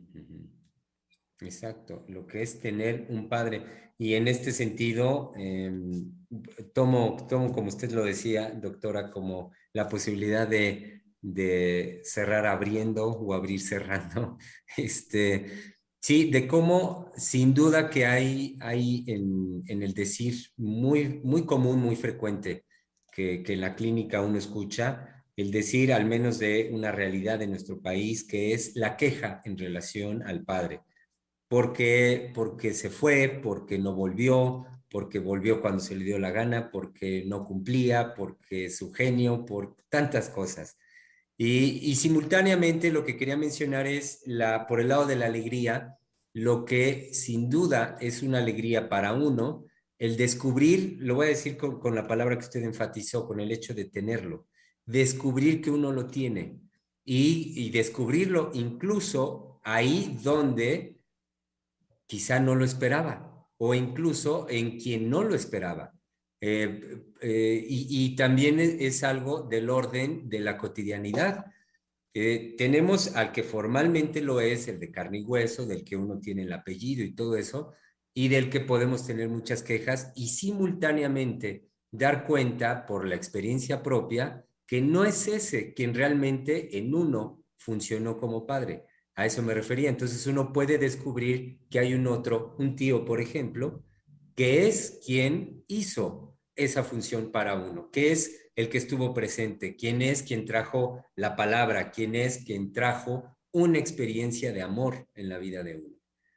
Exacto, lo que es tener un padre. Y en este sentido, eh, tomo, tomo, como usted lo decía, doctora, como la posibilidad de, de cerrar abriendo o abrir cerrando. Este, sí, de cómo sin duda que hay, hay en, en el decir muy, muy común, muy frecuente, que, que en la clínica uno escucha, el decir al menos de una realidad de nuestro país, que es la queja en relación al padre. Porque, porque se fue, porque no volvió, porque volvió cuando se le dio la gana, porque no cumplía, porque su genio, por tantas cosas. Y, y simultáneamente lo que quería mencionar es, la, por el lado de la alegría, lo que sin duda es una alegría para uno, el descubrir, lo voy a decir con, con la palabra que usted enfatizó, con el hecho de tenerlo, descubrir que uno lo tiene y, y descubrirlo incluso ahí donde quizá no lo esperaba, o incluso en quien no lo esperaba. Eh, eh, y, y también es, es algo del orden de la cotidianidad. Eh, tenemos al que formalmente lo es, el de carne y hueso, del que uno tiene el apellido y todo eso, y del que podemos tener muchas quejas, y simultáneamente dar cuenta por la experiencia propia que no es ese quien realmente en uno funcionó como padre. A eso me refería. Entonces uno puede descubrir que hay un otro, un tío, por ejemplo, que es quien hizo esa función para uno, que es el que estuvo presente, quién es quien trajo la palabra, quién es quien trajo una experiencia de amor en la vida de uno.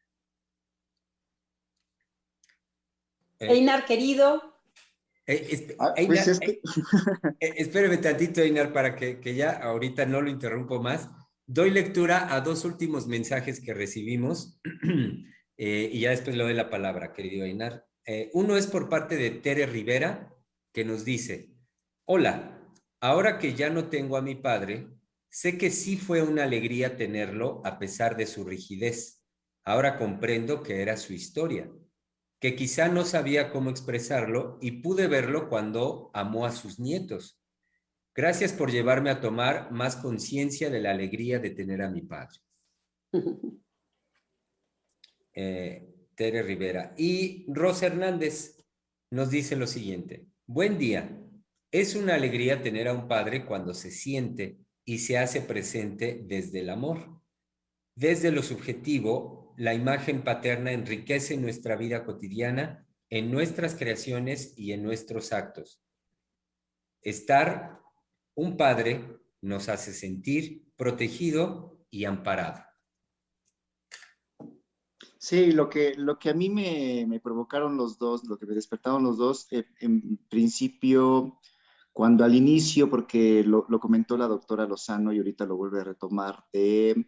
Eh, Einar, querido. eh, esp- Ah, pues Einar, es que, eh, espéreme tantito, Einar, para que, que ya ahorita no lo interrumpo más. Doy lectura a dos últimos mensajes que recibimos eh, y ya después le doy la palabra, querido Einar. Eh, uno es por parte de Tere Rivera, que nos dice: hola, ahora que ya no tengo a mi padre, sé que sí fue una alegría tenerlo a pesar de su rigidez. Ahora comprendo que era su historia, que quizá no sabía cómo expresarlo y pude verlo cuando amó a sus nietos. Gracias por llevarme a tomar más conciencia de la alegría de tener a mi padre. Eh, Tere Rivera. Y Rosa Hernández nos dice lo siguiente: buen día. Es una alegría tener a un padre cuando se siente y se hace presente desde el amor. Desde lo subjetivo, la imagen paterna enriquece nuestra vida cotidiana, en nuestras creaciones y en nuestros actos. Estar un padre nos hace sentir protegido y amparado. sí, lo que, lo que a mí me, me provocaron los dos, lo que me despertaron los dos, eh, en principio, cuando al inicio, porque lo, lo comentó la doctora Lozano y ahorita lo vuelve a retomar, de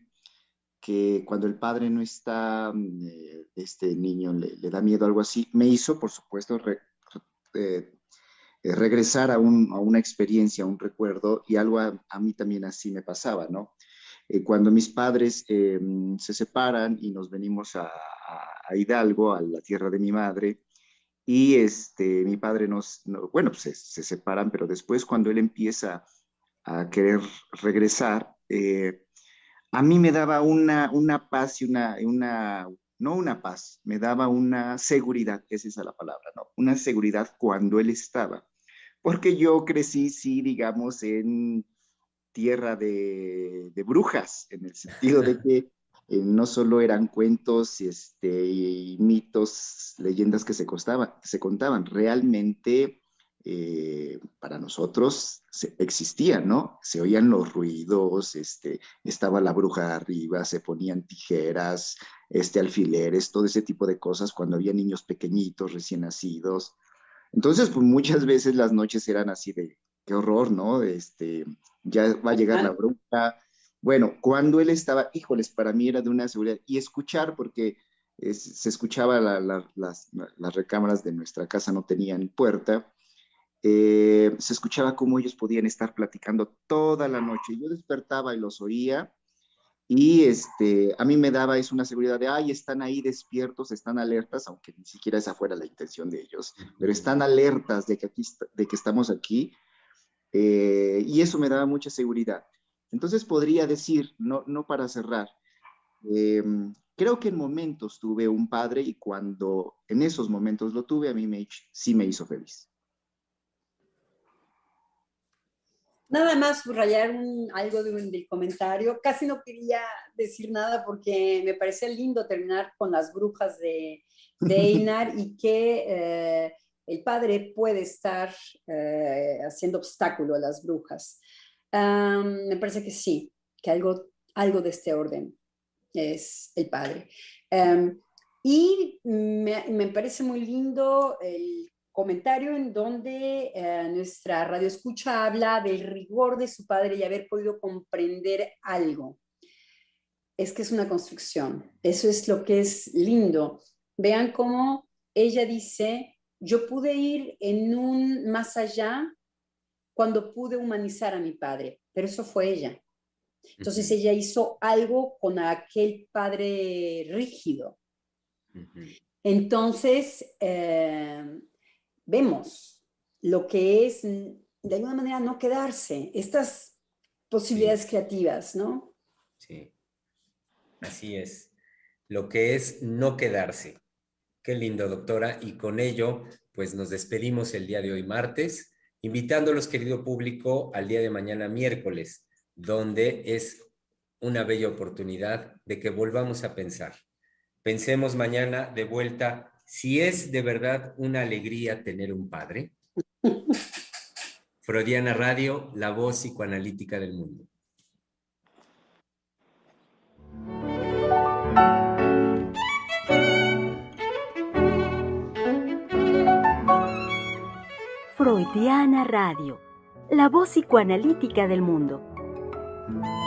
que cuando el padre no está, mm, eh, este niño le, le da miedo, algo así, me hizo, por supuesto, re- eh, eh, regresar a, un, a, una experiencia, a un recuerdo, y algo a, a mí también así me pasaba, ¿no? Eh, cuando mis padres eh, se separan y nos venimos a, a, Hidalgo, a la tierra de mi madre, y este, mi padre nos, no, bueno, pues se, se, separan, pero después cuando él empieza a querer regresar, eh, a mí me daba una, una paz y una, una, no una paz, me daba una seguridad, esa es la palabra, ¿no? Una seguridad cuando él estaba. Porque yo crecí, sí, digamos, en tierra de, de brujas, en el sentido de que eh, no solo eran cuentos este, y mitos, leyendas que se, costaban, que se contaban, realmente eh, para nosotros se, existían, ¿no? Se oían los ruidos, este, estaba la bruja arriba, se ponían tijeras, este, alfileres, todo ese tipo de cosas cuando había niños pequeñitos, recién nacidos. Entonces, pues muchas veces las noches eran así de, qué horror, ¿no? Este, ya va a llegar la bruja. Bueno, cuando él estaba, híjoles, para mí era de una seguridad. Y escuchar, porque es, se escuchaba la, la, las, las recámaras de nuestra casa, no tenían puerta, eh, se escuchaba cómo ellos podían estar platicando toda la noche. Yo despertaba y los oía y este, a mí me daba es una seguridad de, ay, están ahí despiertos, están alertas, aunque ni siquiera esa fuera la intención de ellos, pero están alertas de que, aquí, de que estamos aquí, eh, y eso me daba mucha seguridad. Entonces podría decir, no, no para cerrar, eh, creo que en momentos tuve un padre y cuando en esos momentos lo tuve, a mí me, sí me hizo feliz. Nada más subrayar un, algo de un, del comentario. Casi no quería decir nada porque me parecía lindo terminar con las brujas de, de Einar y que eh, el padre puede estar eh, haciendo obstáculo a las brujas. Um, me parece que sí, que algo, algo de este orden es el padre. Um, y me, me parece muy lindo el comentario en donde eh, nuestra radio escucha habla del rigor de su padre y haber podido comprender algo. Es que es una construcción. Eso es lo que es lindo. Vean cómo ella dice, yo pude ir en un más allá cuando pude humanizar a mi padre, pero eso fue ella. Entonces uh-huh. ella hizo algo con aquel padre rígido. Uh-huh. Entonces, eh, vemos lo que es, de alguna manera, no quedarse, estas posibilidades sí. creativas, ¿no? Sí, así es. Lo que es no quedarse. Qué lindo, doctora. Y con ello, pues nos despedimos el día de hoy, martes, invitándolos, querido público, al día de mañana miércoles, donde es una bella oportunidad de que volvamos a pensar. Pensemos mañana de vuelta si es de verdad una alegría tener un padre. Freudiana Radio, la voz psicoanalítica del mundo. Freudiana Radio, la voz psicoanalítica del mundo.